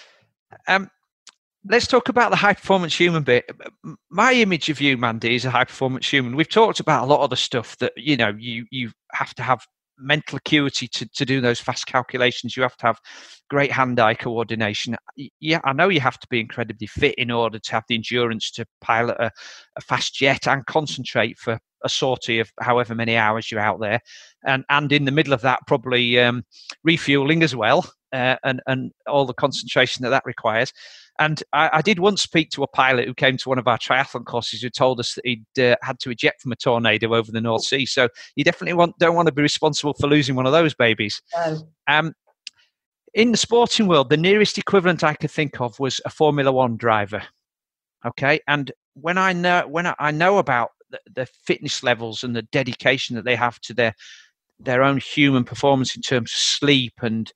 Um. Let's talk about the high-performance human bit. My image of you, Mandy, is a high-performance human. We've talked about a lot of the stuff that, you know, you, you have to have mental acuity to, to do those fast calculations. You have to have great hand-eye coordination. Yeah, I know you have to be incredibly fit in order to have the endurance to pilot a, a fast jet and concentrate for a sortie of however many hours you're out there. And and in the middle of that, probably um, refueling as well, uh, and, and all the concentration that that requires. And I, I did once speak to a pilot who came to one of our triathlon courses who told us that he'd uh, had to eject from a tornado over the North Sea. So you definitely want, don't want to be responsible for losing one of those babies. No. Um, in the sporting world, the nearest equivalent I could think of was a Formula One driver. Okay, and when I know when I know about the, the fitness levels and the dedication that they have to their their own human performance in terms of sleep and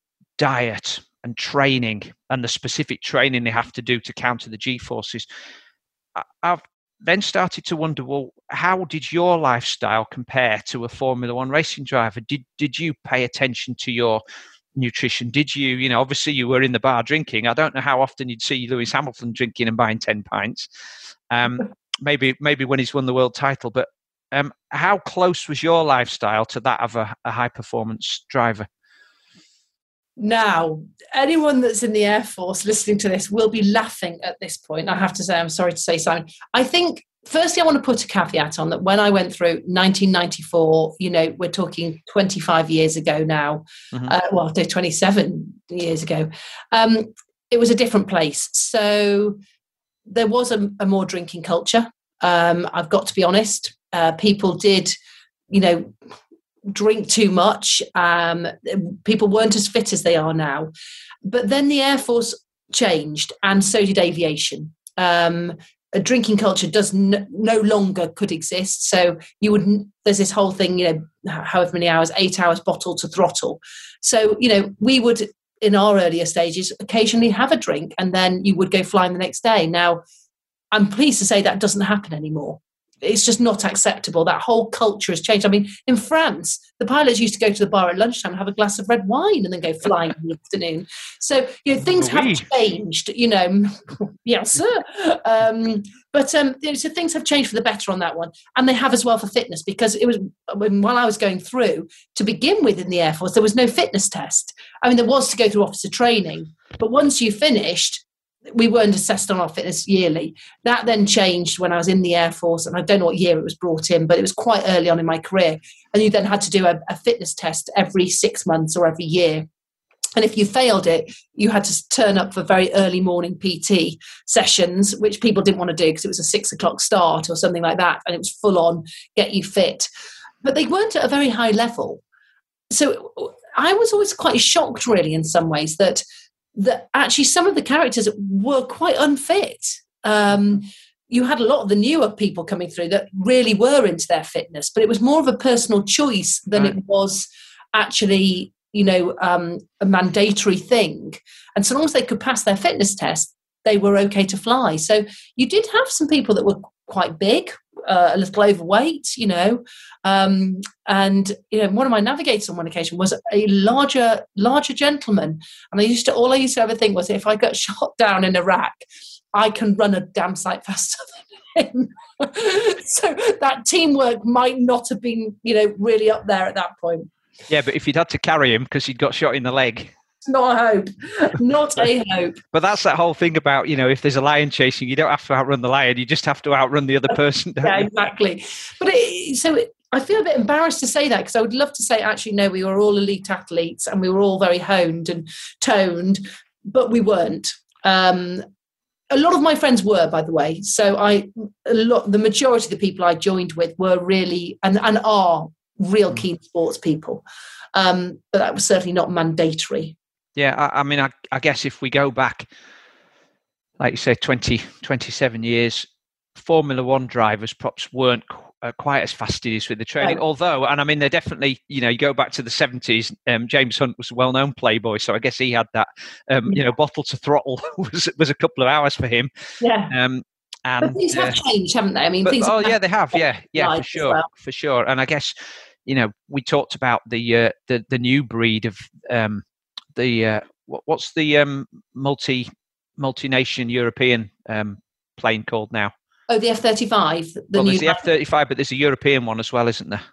diet and training and the specific training they have to do to counter the G-forces, I've then started to wonder, well, how did your lifestyle compare to a Formula One racing driver? Did did you pay attention to your nutrition? Did you, you know, obviously you were in the bar drinking. I don't know how often you'd see Lewis Hamilton drinking and buying ten pints. Um, maybe maybe when he's won the world title, but um, how close was your lifestyle to that of a, a high-performance driver? Now, anyone that's in the Air Force listening to this will be laughing at this point. I have to say, I'm sorry to say, Simon. I think, firstly, I want to put a caveat on that when I went through nineteen ninety-four, you know, we're talking twenty-five years ago now, mm-hmm. uh, well, twenty-seven years ago, um, it was a different place. So there was a, a more drinking culture. Um, I've got to be honest. Uh, people did, you know, drink too much. Um, people weren't as fit as they are now. But then the Air Force changed, and so did aviation. Um, a drinking culture does n- no longer could exist. So you would there's this whole thing, you know, however many hours, eight hours bottle to throttle. So, you know, we would in our earlier stages occasionally have a drink, and then you would go flying the next day. Now, I'm pleased to say that doesn't happen anymore. it's just not acceptable. That whole culture has changed. I mean, in France, the pilots used to go to the bar at lunchtime and have a glass of red wine and then go flying in the afternoon. So, you know, things have changed, you know. Yes, sir. Um, but um, you know, so things have changed for the better on that one. And they have as well for fitness, because it was, when, while I was going through, to begin with in the Air Force, there was no fitness test. I mean, there was to go through officer training, but once you finished, we weren't assessed on our fitness yearly. That then changed when I was in the Air Force, and I don't know what year it was brought in, but it was quite early on in my career. And you then had to do a, a fitness test every six months or every year. And if you failed it, you had to turn up for very early morning P T sessions, which people didn't want to do because it was a six o'clock start or something like that. And it was full on, get you fit. But they weren't at a very high level. So I was always quite shocked, really, in some ways, that that actually some of the characters were quite unfit. Um, you had a lot of the newer people coming through that really were into their fitness, but it was more of a personal choice than right. it was actually, you know, um, a mandatory thing. And so long as they could pass their fitness test, they were okay to fly. So you did have some people that were quite big, uh, a little overweight, you know, um, and, you know, one of my navigators on one occasion was a larger, larger gentleman. And I used to, all I used to ever think was, if I got shot down in Iraq, I can run a damn sight faster than him. So that teamwork might not have been, you know, really up there at that point. Yeah, but if you'd had to carry him because he'd got shot in the leg. Not a hope. Not a hope. But that's that whole thing about, you know, if there's a lion chasing, you don't have to outrun the lion. You just have to outrun the other person. Don't yeah, you? Exactly. But it, so it, I feel a bit embarrassed to say that, because I would love to say, actually, no, we were all elite athletes and we were all very honed and toned, but we weren't. Um, a lot of my friends were, by the way. So I, a lot, the majority of the people I joined with were really, and, and are real keen sports people. Um, but that was certainly not mandatory. Yeah, I, I mean, I, I guess if we go back, like you say, twenty, twenty-seven years, Formula One drivers perhaps weren't uh, quite as fastidious with the training. Right. Although, and I mean, they're definitely, you know, you go back to the seventies, um, James Hunt was a well-known playboy, so I guess he had that, um, yeah. you know, bottle to throttle was was a couple of hours for him. Yeah. Um, and, but things uh, have changed, haven't they? I mean, but, things. Oh, have yeah, they have. Yeah, yeah, for sure, well. for sure. And I guess, you know, we talked about the uh, the the new breed of um, the uh, what, what's the um, multi multi-nation European um, plane called now? Oh, the F thirty-five. The well, new there's the F thirty-five, but there's a European one as well, isn't there?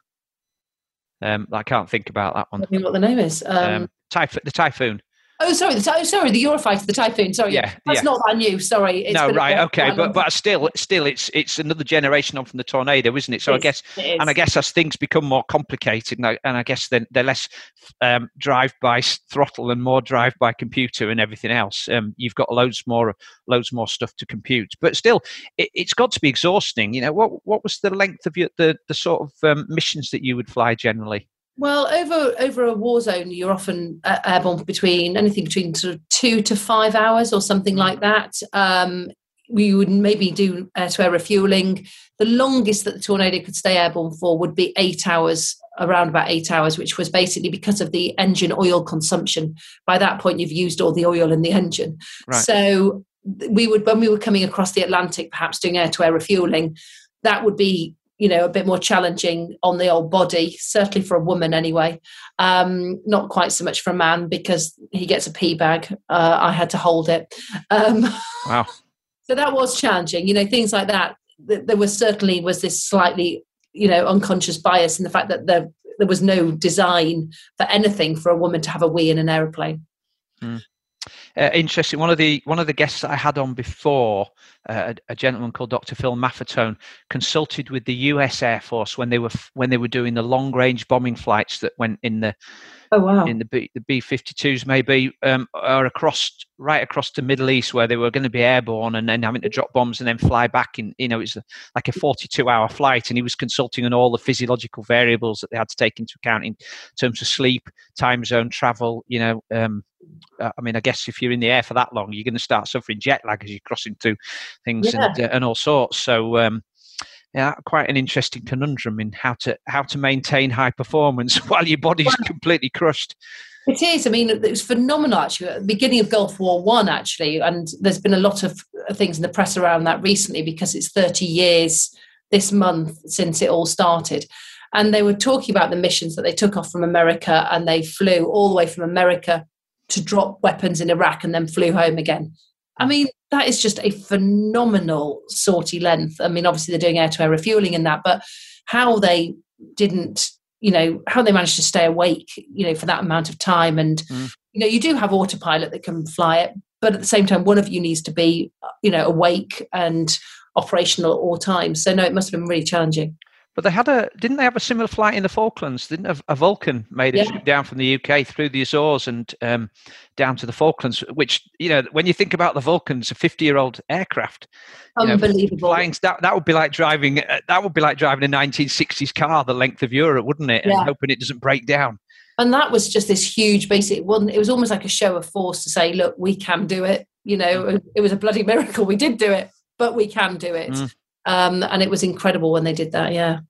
Um, I can't think about that one. I don't know what the name is. Um, um, Typh- the Typhoon. Oh, sorry, the oh, sorry, the Eurofighter, the Typhoon. Sorry, yeah, that's yeah. not that new. Sorry, it's no, right, okay, but but still, still, it's it's another generation on from the Tornado, isn't it? So it I guess, and I guess as things become more complicated, and I, and I guess then they're less um, drive by throttle and more drive by computer and everything else. Um, you've got loads more, loads more stuff to compute, but still, it, it's got to be exhausting. You know, what what was the length of your the the sort of um, missions that you would fly generally? Well, over over a war zone, you're often airborne between anything between sort of two to five hours or something like that. Um, we would maybe do air-to-air refueling. The longest that the Tornado could stay airborne for would be eight hours, around about eight hours, which was basically because of the engine oil consumption. By that point, you've used all the oil in the engine. Right. So we would, when we were coming across the Atlantic, perhaps doing air-to-air refueling, that would be, you know, a bit more challenging on the old body, certainly for a woman anyway. Um, not quite so much for a man, because he gets a pee bag. Uh, I had to hold it. Um, wow. So that was challenging, you know, things like that. There was certainly was this slightly, you know, unconscious bias in the fact that there, there was no design for anything for a woman to have a wee in an aeroplane. Mm. Uh, interesting. One of the one of the guests that I had on before, uh, a, a gentleman called Doctor Phil Maffetone, consulted with the U S Air Force when they were when they were doing the long range bombing flights that went in the oh wow in the B, the B fifty-twos maybe um, or across right across the Middle East, where they were going to be airborne and then having to drop bombs and then fly back in. You know, it's like a forty-two hour flight, and he was consulting on all the physiological variables that they had to take into account in terms of sleep, time zone, travel. You know. Um, I mean, I guess if you're in the air for that long, you're going to start suffering jet lag as you're crossing through things yeah. and, uh, and all sorts. So, um, yeah, quite an interesting conundrum in how to how to maintain high performance while your body's well, completely crushed. It is. I mean, it was phenomenal, actually, at the beginning of Gulf War One, actually, and there's been a lot of things in the press around that recently because it's thirty years this month since it all started. And they were talking about the missions that they took off from America, and they flew all the way from America to drop weapons in Iraq and then flew home again. I mean, that is just a phenomenal sortie length. I mean, obviously they're doing air-to-air refueling in that, but how they didn't, you know, how they managed to stay awake, you know, for that amount of time. And, mm. you know, you do have autopilot that can fly it, but at the same time, one of you needs to be, you know, awake and operational at all times. So no, it must have been really challenging. But they had a, didn't they have a similar flight in the Falklands? Didn't a, a Vulcan made a yeah. trip down from the U K through the Azores and um, down to the Falklands, which, you know, when you think about the Vulcans, a fifty-year-old aircraft, unbelievable. Know, flying, that, that would be like driving, that would be like driving a nineteen sixties car the length of Europe, wouldn't it? And yeah. hoping it doesn't break down. And that was just this huge, basic one. It was almost like a show of force to say, look, we can do it. You know, it was a bloody miracle. We did do it, but we can do it. Mm. Um, and it was incredible when they did that, yeah.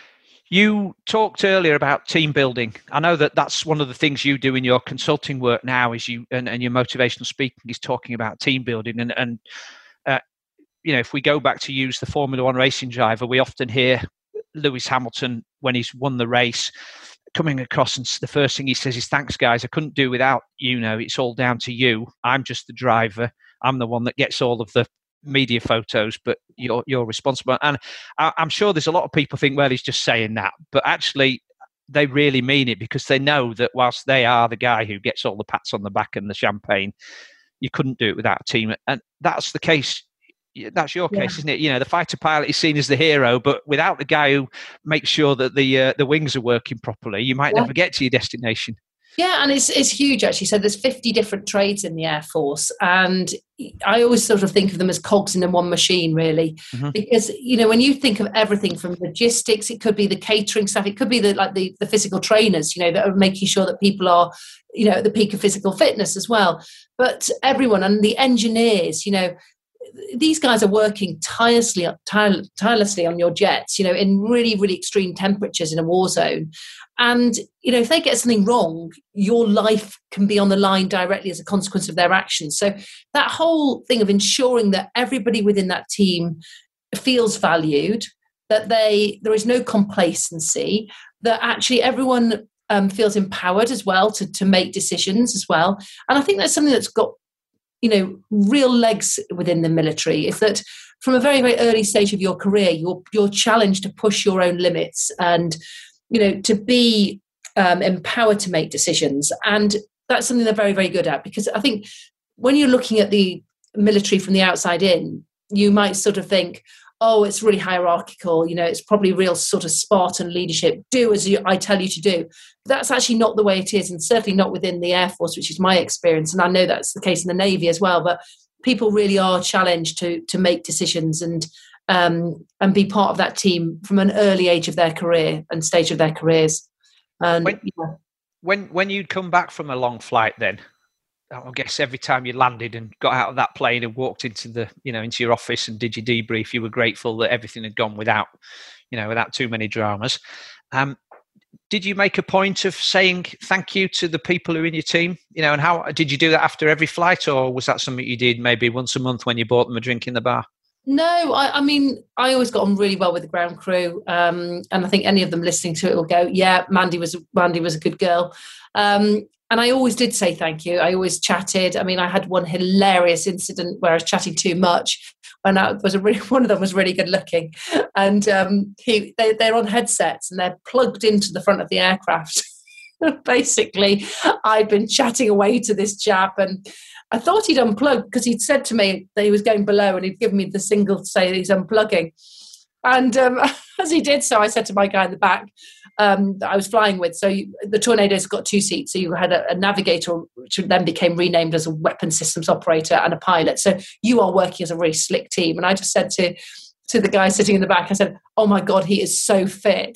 You talked earlier about team building. I know that that's one of the things you do in your consulting work now, is you and, and your motivational speaking is talking about team building. And, and uh, you know, if we go back to use the Formula One racing driver, we often hear Lewis Hamilton, when he's won the race, coming across, and the first thing he says is, thanks, guys. I couldn't do without you. Know, it's all down to you. I'm just the driver. I'm the one that gets all of the media photos, but you're you're responsible. And I, I'm sure there's a lot of people think, well, he's just saying that, but actually they really mean it, because they know that whilst they are the guy who gets all the pats on the back and the champagne, you couldn't do it without a team. And that's the case. That's your case, yeah. isn't it? You know, the fighter pilot is seen as the hero, but without the guy who makes sure that the uh, the wings are working properly, you might yeah. never get to your destination. Yeah, and it's it's huge, actually. So there's fifty different trades in the Air Force, and I always sort of think of them as cogs in one machine, really, mm-hmm. because, you know, when you think of everything from logistics, it could be the catering stuff, it could be the like the, the physical trainers, you know, that are making sure that people are, you know, at the peak of physical fitness as well. But everyone, and the engineers, you know, these guys are working tirelessly, tire, tirelessly on your jets, you know, in really, really extreme temperatures in a war zone. And, you know, if they get something wrong, your life can be on the line directly as a consequence of their actions. So that whole thing of ensuring that everybody within that team feels valued, that they there is no complacency, that actually everyone um, feels empowered as well to, to make decisions as well. And I think that's something that's got, you know, real legs within the military, is that from a very, very early stage of your career, you're you're challenged to push your own limits and, you know, to be um, empowered to make decisions. And that's something they're very, very good at, because I think when you're looking at the military from the outside in, you might sort of think, oh, it's really hierarchical, you know, it's probably real sort of Spartan leadership, do as you, I tell you to do. But that's actually not the way it is, and certainly not within the Air Force, which is my experience. And I know that's the case in the Navy as well, but people really are challenged to to make decisions and um, and be part of that team from an early age of their career and stage of their careers. And when, yeah. when, when you'd come back from a long flight then, I guess every time you landed and got out of that plane and walked into the, you know, into your office and did your debrief, you were grateful that everything had gone without, you know, without too many dramas. Um, did you make a point of saying thank you to the people who are in your team? You know, and how did you do that after every flight, or was that something you did maybe once a month when you bought them a drink in the bar? No, I, I mean, I always got on really well with the ground crew, um, and I think any of them listening to it will go, "Yeah, Mandy was Mandy was a good girl." Um, And I always did say thank you. I always chatted. I mean, I had one hilarious incident where I was chatting too much, and I was a really, one of them was really good looking, and um, he they, they're on headsets and they're plugged into the front of the aircraft. Basically, I'd been chatting away to this chap, and I thought he'd unplugged because he'd said to me that he was going below, and he'd given me the signal to say that he's unplugging. And um, as he did so, I said to my guy in the back um, that I was flying with, so you, the Tornado's got two seats. So you had a, a navigator, which then became renamed as a weapons systems operator, and a pilot. So you are working as a really slick team. And I just said to to the guy sitting in the back, I said, "Oh my God, he is so fit."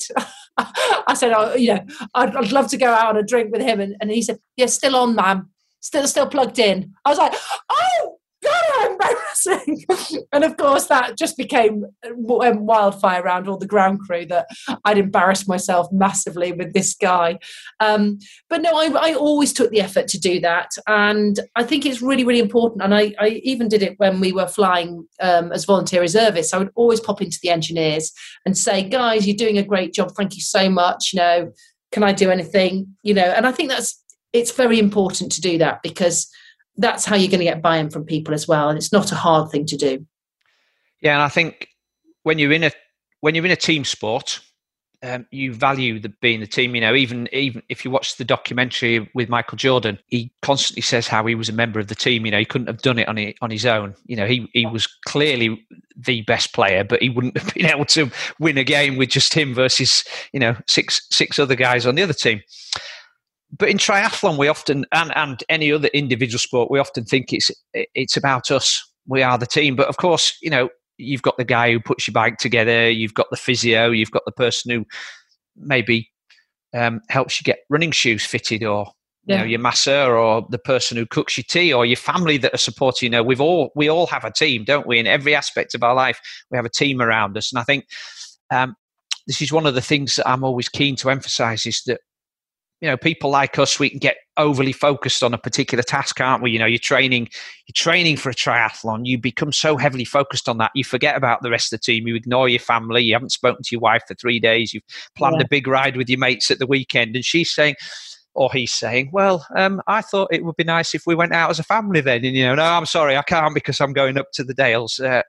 I said, "Oh, you know, I'd, I'd love to go out on a drink with him." And, and he said, "Yeah, still on, ma'am. Still, still plugged in." I was like, "Oh God, I'm embarrassing. And of course, that just became wildfire around all the ground crew that I'd embarrassed myself massively with this guy. Um, but no, I, I always took the effort to do that. And I think it's really, really important. And I, I even did it when we were flying um, as volunteer reservists. I would always pop into the engineers and say, guys, you're doing a great job. Thank you so much. You know, can I do anything? You know, and I think that's, it's very important to do that, because that's how you're going to get buy-in from people as well. And it's not a hard thing to do. Yeah. And I think when you're in a, when you're in a team sport, um, you value the being the team, you know, even, even if you watch the documentary with Michael Jordan, he constantly says how he was a member of the team. You know, he couldn't have done it on, his, on his own. You know, he, he was clearly the best player, but he wouldn't have been able to win a game with just him versus, you know, six, six other guys on the other team. But in triathlon, we often, and, and any other individual sport, we often think it's it's about us. We are the team. But of course, you know, you've got the guy who puts your bike together. You've got the physio. You've got the person who maybe um, helps you get running shoes fitted, or you yeah. know, your masseur, or the person who cooks your tea, or your family that are supporting. You know, we've all we all have a team, don't we? In every aspect of our life, we have a team around us. And I think um, this is one of the things that I'm always keen to emphasize, is that, you know, people like us, we can get overly focused on a particular task, can't we? You know, you're training, you're training for a triathlon. You become so heavily focused on that, you forget about the rest of the team. You ignore your family. You haven't spoken to your wife for three days. You've planned yeah. a big ride with your mates at the weekend, and she's saying, or he's saying, well, um, I thought it would be nice if we went out as a family then. And, you know, no, I'm sorry, I can't because I'm going up to the Dales. Uh,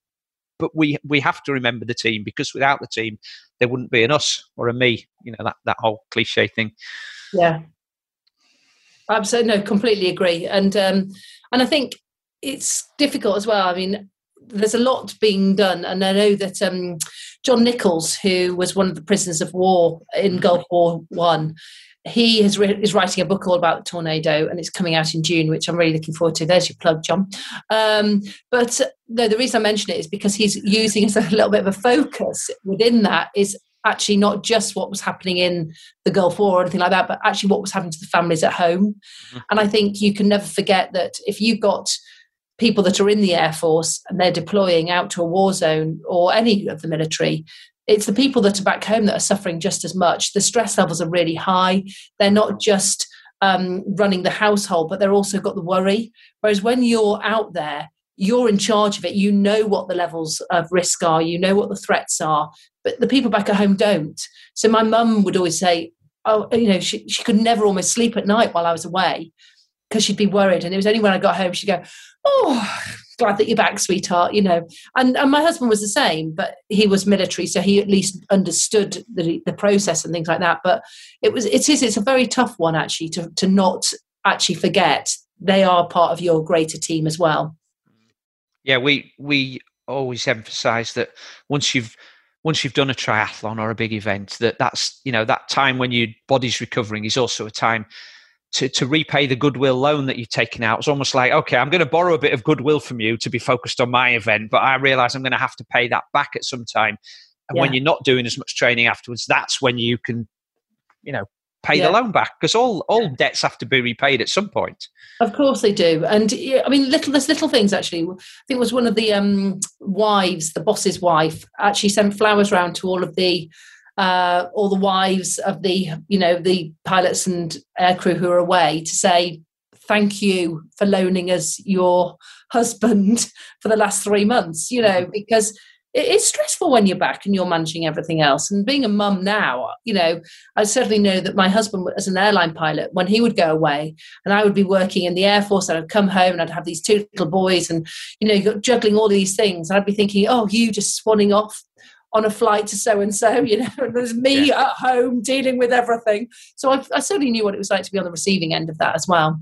but we we have to remember the team, because without the team, there wouldn't be an us or a me, you know, that, that whole cliche thing. Yeah. Absolutely. No, completely agree. And, um, and I think it's difficult as well. I mean, there's a lot being done. And I know that um, John Nichols, who was one of the prisoners of war in Gulf War One, he has re- is writing a book all about the tornado, and it's coming out in June, which I'm really looking forward to. There's your plug, John. Um, but no, the reason I mention it is because he's using as a little bit of a focus within that is actually not just what was happening in the Gulf War or anything like that, but actually what was happening to the families at home. Mm-hmm. And I think you can never forget that if you've got people that are in the Air Force and they're deploying out to a war zone, or any of the military, it's the people that are back home that are suffering just as much. The stress levels are really high. They're not just um, running the household, but they're also got the worry. Whereas when you're out there, you're in charge of it. You know what the levels of risk are. You know what the threats are. But the people back at home don't. So my mum would always say, oh, you know, she, she could never almost sleep at night while I was away, because she'd be worried. And it was only when I got home, she'd go, oh, glad that you're back, sweetheart, you know. And, and my husband was the same, but he was military, so he at least understood the, the process and things like that. But it was, it is, it's a very tough one, actually, to, to not actually forget they are part of your greater team as well. Yeah, we we always emphasise that once you've once you've done a triathlon or a big event, that that's, you know, that time when your body's recovering is also a time to, to repay the goodwill loan that you've taken out. It's almost like, okay, I'm going to borrow a bit of goodwill from you to be focused on my event, but I realise I'm going to have to pay that back at some time. And yeah. when you're not doing as much training afterwards, that's when you can, you know, pay yeah. the loan back, because all, all debts have to be repaid at some point. Of course they do. And I mean, little there's little things, actually. I think it was one of the um, wives, the boss's wife, actually sent flowers around to all of the uh, all the wives of the, you know, the pilots and aircrew who are away, to say thank you for loaning us your husband for the last three months, you know, because it's stressful when you're back and you're managing everything else. And being a mum now, you know, I certainly know that my husband, as an airline pilot, when he would go away and I would be working in the Air Force, and I'd come home and I'd have these two little boys, and, you know, you're juggling all these things. I'd be thinking, oh, you just swanning off on a flight to so-and-so, you know, and there's me yeah. at home dealing with everything. So I, I certainly knew what it was like to be on the receiving end of that as well.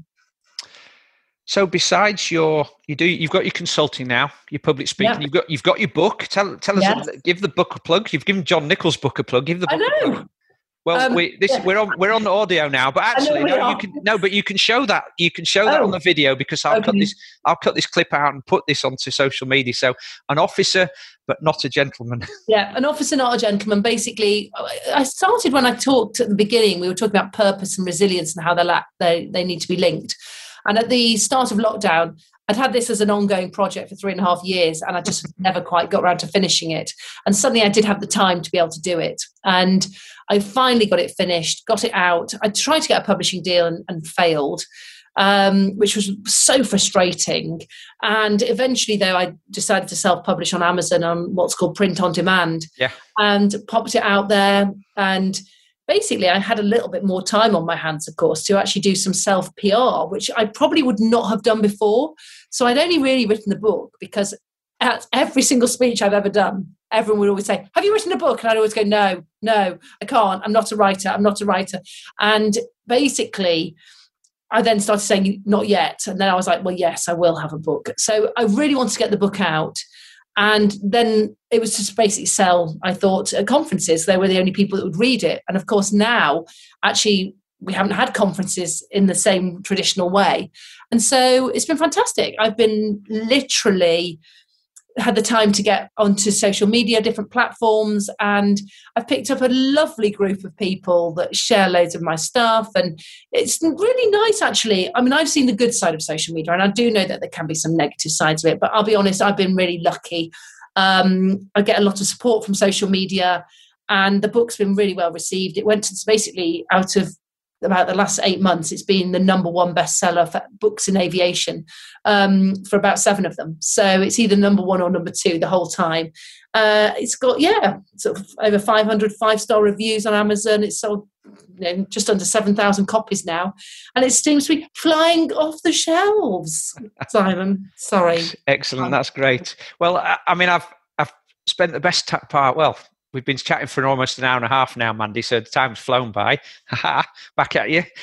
So besides your, you do, you've got your consulting now, your public speaking, yeah. you've got, you've got your book. Tell, tell us, yeah. give the book a plug. You've given John Nichols' book a plug. Give the book I know. a plug. Well, um, we, this, yeah. we're on, we're on the audio now, but actually, no, you can, no, but you can show that, you can show oh. that on the video, because I'll okay. cut this, I'll cut this clip out and put this onto social media. So, an officer, but not a gentleman. Yeah, an officer, not a gentleman. Basically, I started when I talked at the beginning. We were talking about purpose and resilience and how they they they need to be linked. And at the start of lockdown, I'd had this as an ongoing project for three and a half years, and I just never quite got around to finishing it. And suddenly I did have the time to be able to do it. And I finally got it finished, got it out. I tried to get a publishing deal and, and failed, um, which was so frustrating. And eventually, though, I decided to self-publish on Amazon on what's called print on demand, yeah, and popped it out there. And basically, I had a little bit more time on my hands, of course, to actually do some self-P R, which I probably would not have done before. So I'd only really written the book because at every single speech I've ever done, everyone would always say, have you written a book? And I'd always go, no, no, I can't. I'm not a writer. I'm not a writer. And basically, I then started saying, not yet. And then I was like, well, yes, I will have a book. So I really wanted to get the book out. And then it was just basically sell, I thought, at conferences. They were the only people that would read it. And of course, now, actually, we haven't had conferences in the same traditional way. And so it's been fantastic. I've been literally had the time to get onto social media, different platforms, and I've picked up a lovely group of people that share loads of my stuff. And it's really nice, actually. I mean, I've seen the good side of social media, and I do know that there can be some negative sides of it, but I'll be honest, I've been really lucky. Um, I get a lot of support from social media, and the book's been really well received. It went to basically out of about the last eight months, it's been the number one bestseller for books in aviation um, for about seven of them. So it's either number one or number two the whole time. Uh, it's got, yeah, sort of over five hundred five-star reviews on Amazon. It's sold you know, just under seven thousand copies now. And it seems to be flying off the shelves, Simon. Sorry. Excellent. That's great. Well, I, I mean, I've I've spent the best part, well, we've been chatting for almost an hour and a half now, Mandy, so the time's flown by. Back at you.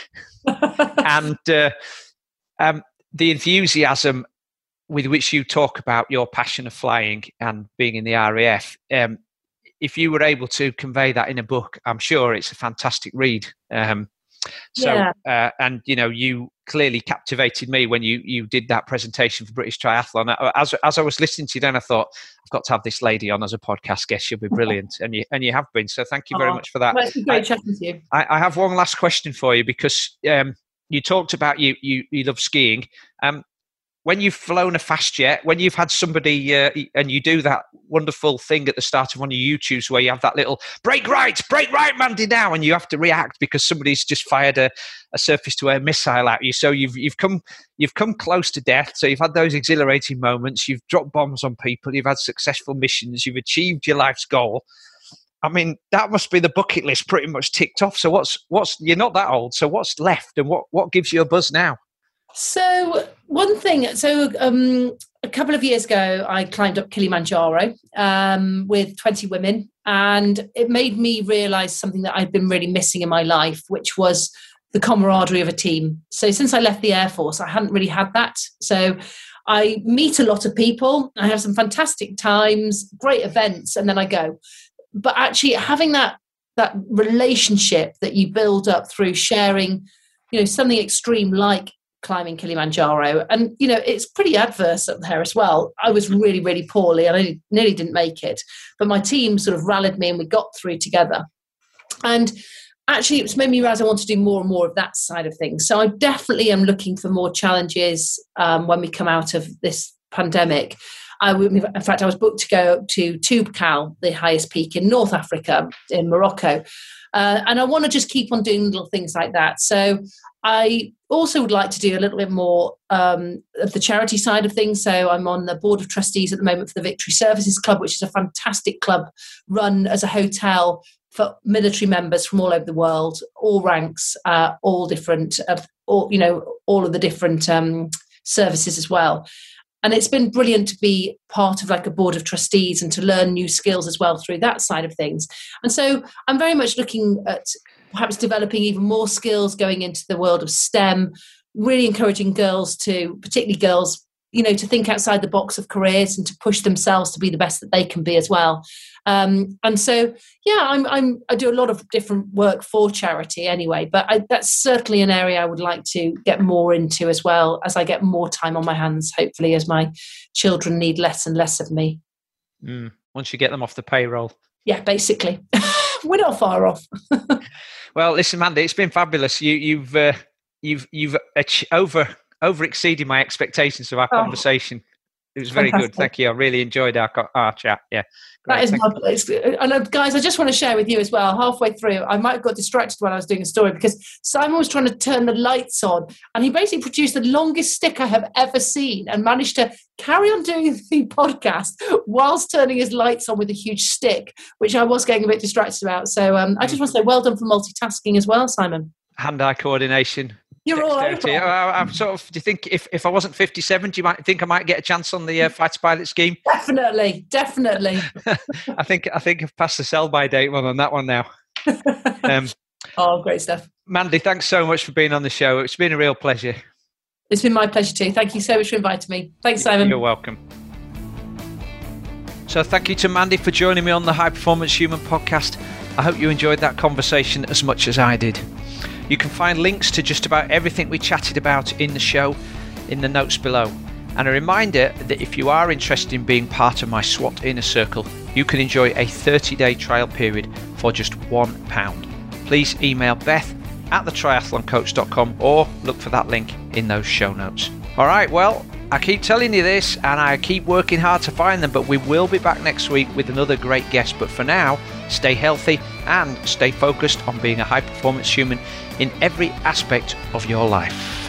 and uh, um, the enthusiasm with which you talk about your passion of flying and being in the R A F, um, if you were able to convey that in a book, I'm sure it's a fantastic read. Um, so, yeah. uh, and, you know, you clearly captivated me when you you did that presentation for British Triathlon. As as I was listening to you then, I thought, I've got to have this lady on as a podcast guest. She'll be brilliant. And you and you have been. So thank you very oh, much for that. Well, it's been great chatting to you. I, I have one last question for you, because um, you talked about you, you, you love skiing. Um, when you've flown a fast jet, when you've had somebody uh, and you do that wonderful thing at the start of one of your YouTubes where you have that little brake right, brake right, Mandy, now, and you have to react because somebody's just fired a, a surface-to-air missile at you. So you've you've come you've come close to death. So you've had those exhilarating moments. You've dropped bombs on people. You've had successful missions. You've achieved your life's goal. I mean, that must be the bucket list pretty much ticked off. So what's what's you're not that old. So what's left, and what what gives you a buzz now? So one thing, so um, a couple of years ago, I climbed up Kilimanjaro um, with twenty women, and it made me realise something that I'd been really missing in my life, which was the camaraderie of a team. So since I left the Air Force, I hadn't really had that. So I meet a lot of people, I have some fantastic times, great events, and then I go. But actually having that that relationship that you build up through sharing, you know, something extreme like climbing Kilimanjaro, and you know it's pretty adverse up there as well. I was really really poorly and I nearly didn't make it, but my team sort of rallied me and we got through together. And actually it's made me realize I want to do more and more of that side of things. So I definitely am looking for more challenges um, when we come out of this pandemic. I would, in fact I was booked to go to Toubkal, the highest peak in North Africa, in Morocco. Uh, and I want to just keep on doing little things like that. So I also would like to do a little bit more um, of the charity side of things. So I'm on the board of trustees at the moment for the Victory Services Club, which is a fantastic club run as a hotel for military members from all over the world, all ranks, uh, all different, uh, all you know, all of the different um, services as well. And it's been brilliant to be part of like a board of trustees and to learn new skills as well through that side of things. And so I'm very much looking at perhaps developing even more skills going into the world of STEM, really encouraging girls to, particularly girls, you know, to think outside the box of careers and to push themselves to be the best that they can be as well. Um, and so, yeah, I'm, I'm, I do a lot of different work for charity anyway, but I, that's certainly an area I would like to get more into as well as I get more time on my hands, hopefully, as my children need less and less of me. Mm, once you get them off the payroll. Yeah, basically. We're not far off. Well, listen, Mandy, it's been fabulous. You, you've, uh, you've, you've ach- over over exceeding my expectations of our Oh, conversation. It was very fantastic. good. Thank you. I really enjoyed our, our chat. Yeah. Great. That is Thank lovely. And uh, guys, I just want to share with you as well, halfway through, I might have got distracted when I was doing a story because Simon was trying to turn the lights on and he basically produced the longest stick I have ever seen and managed to carry on doing the podcast whilst turning his lights on with a huge stick, which I was getting a bit distracted about. So um, I just want to say well done for multitasking as well, Simon. Hand-eye coordination. You're all over. I, I'm sort of. Do you think if, if I wasn't fifty-seven, do you might think I might get a chance on the uh, fighter pilot scheme? Definitely, definitely. I think I think I've passed the sell-by date one on that one now. Um, oh, great stuff, Mandy. Thanks so much for being on the show. It's been a real pleasure. It's been my pleasure too. Thank you so much for inviting me. Thanks, Simon. You're welcome. So thank you to Mandy for joining me on the High Performance Human podcast. I hope you enjoyed that conversation as much as I did. You can find links to just about everything we chatted about in the show in the notes below. And a reminder that if you are interested in being part of my SWAT Inner Circle, you can enjoy a thirty-day trial period for just one pound. Please email Beth at the triathlon coach dot com or look for that link in those show notes. All right, well, I keep telling you this and I keep working hard to find them, but we will be back next week with another great guest. But for now, stay healthy and stay focused on being a high performance human in every aspect of your life.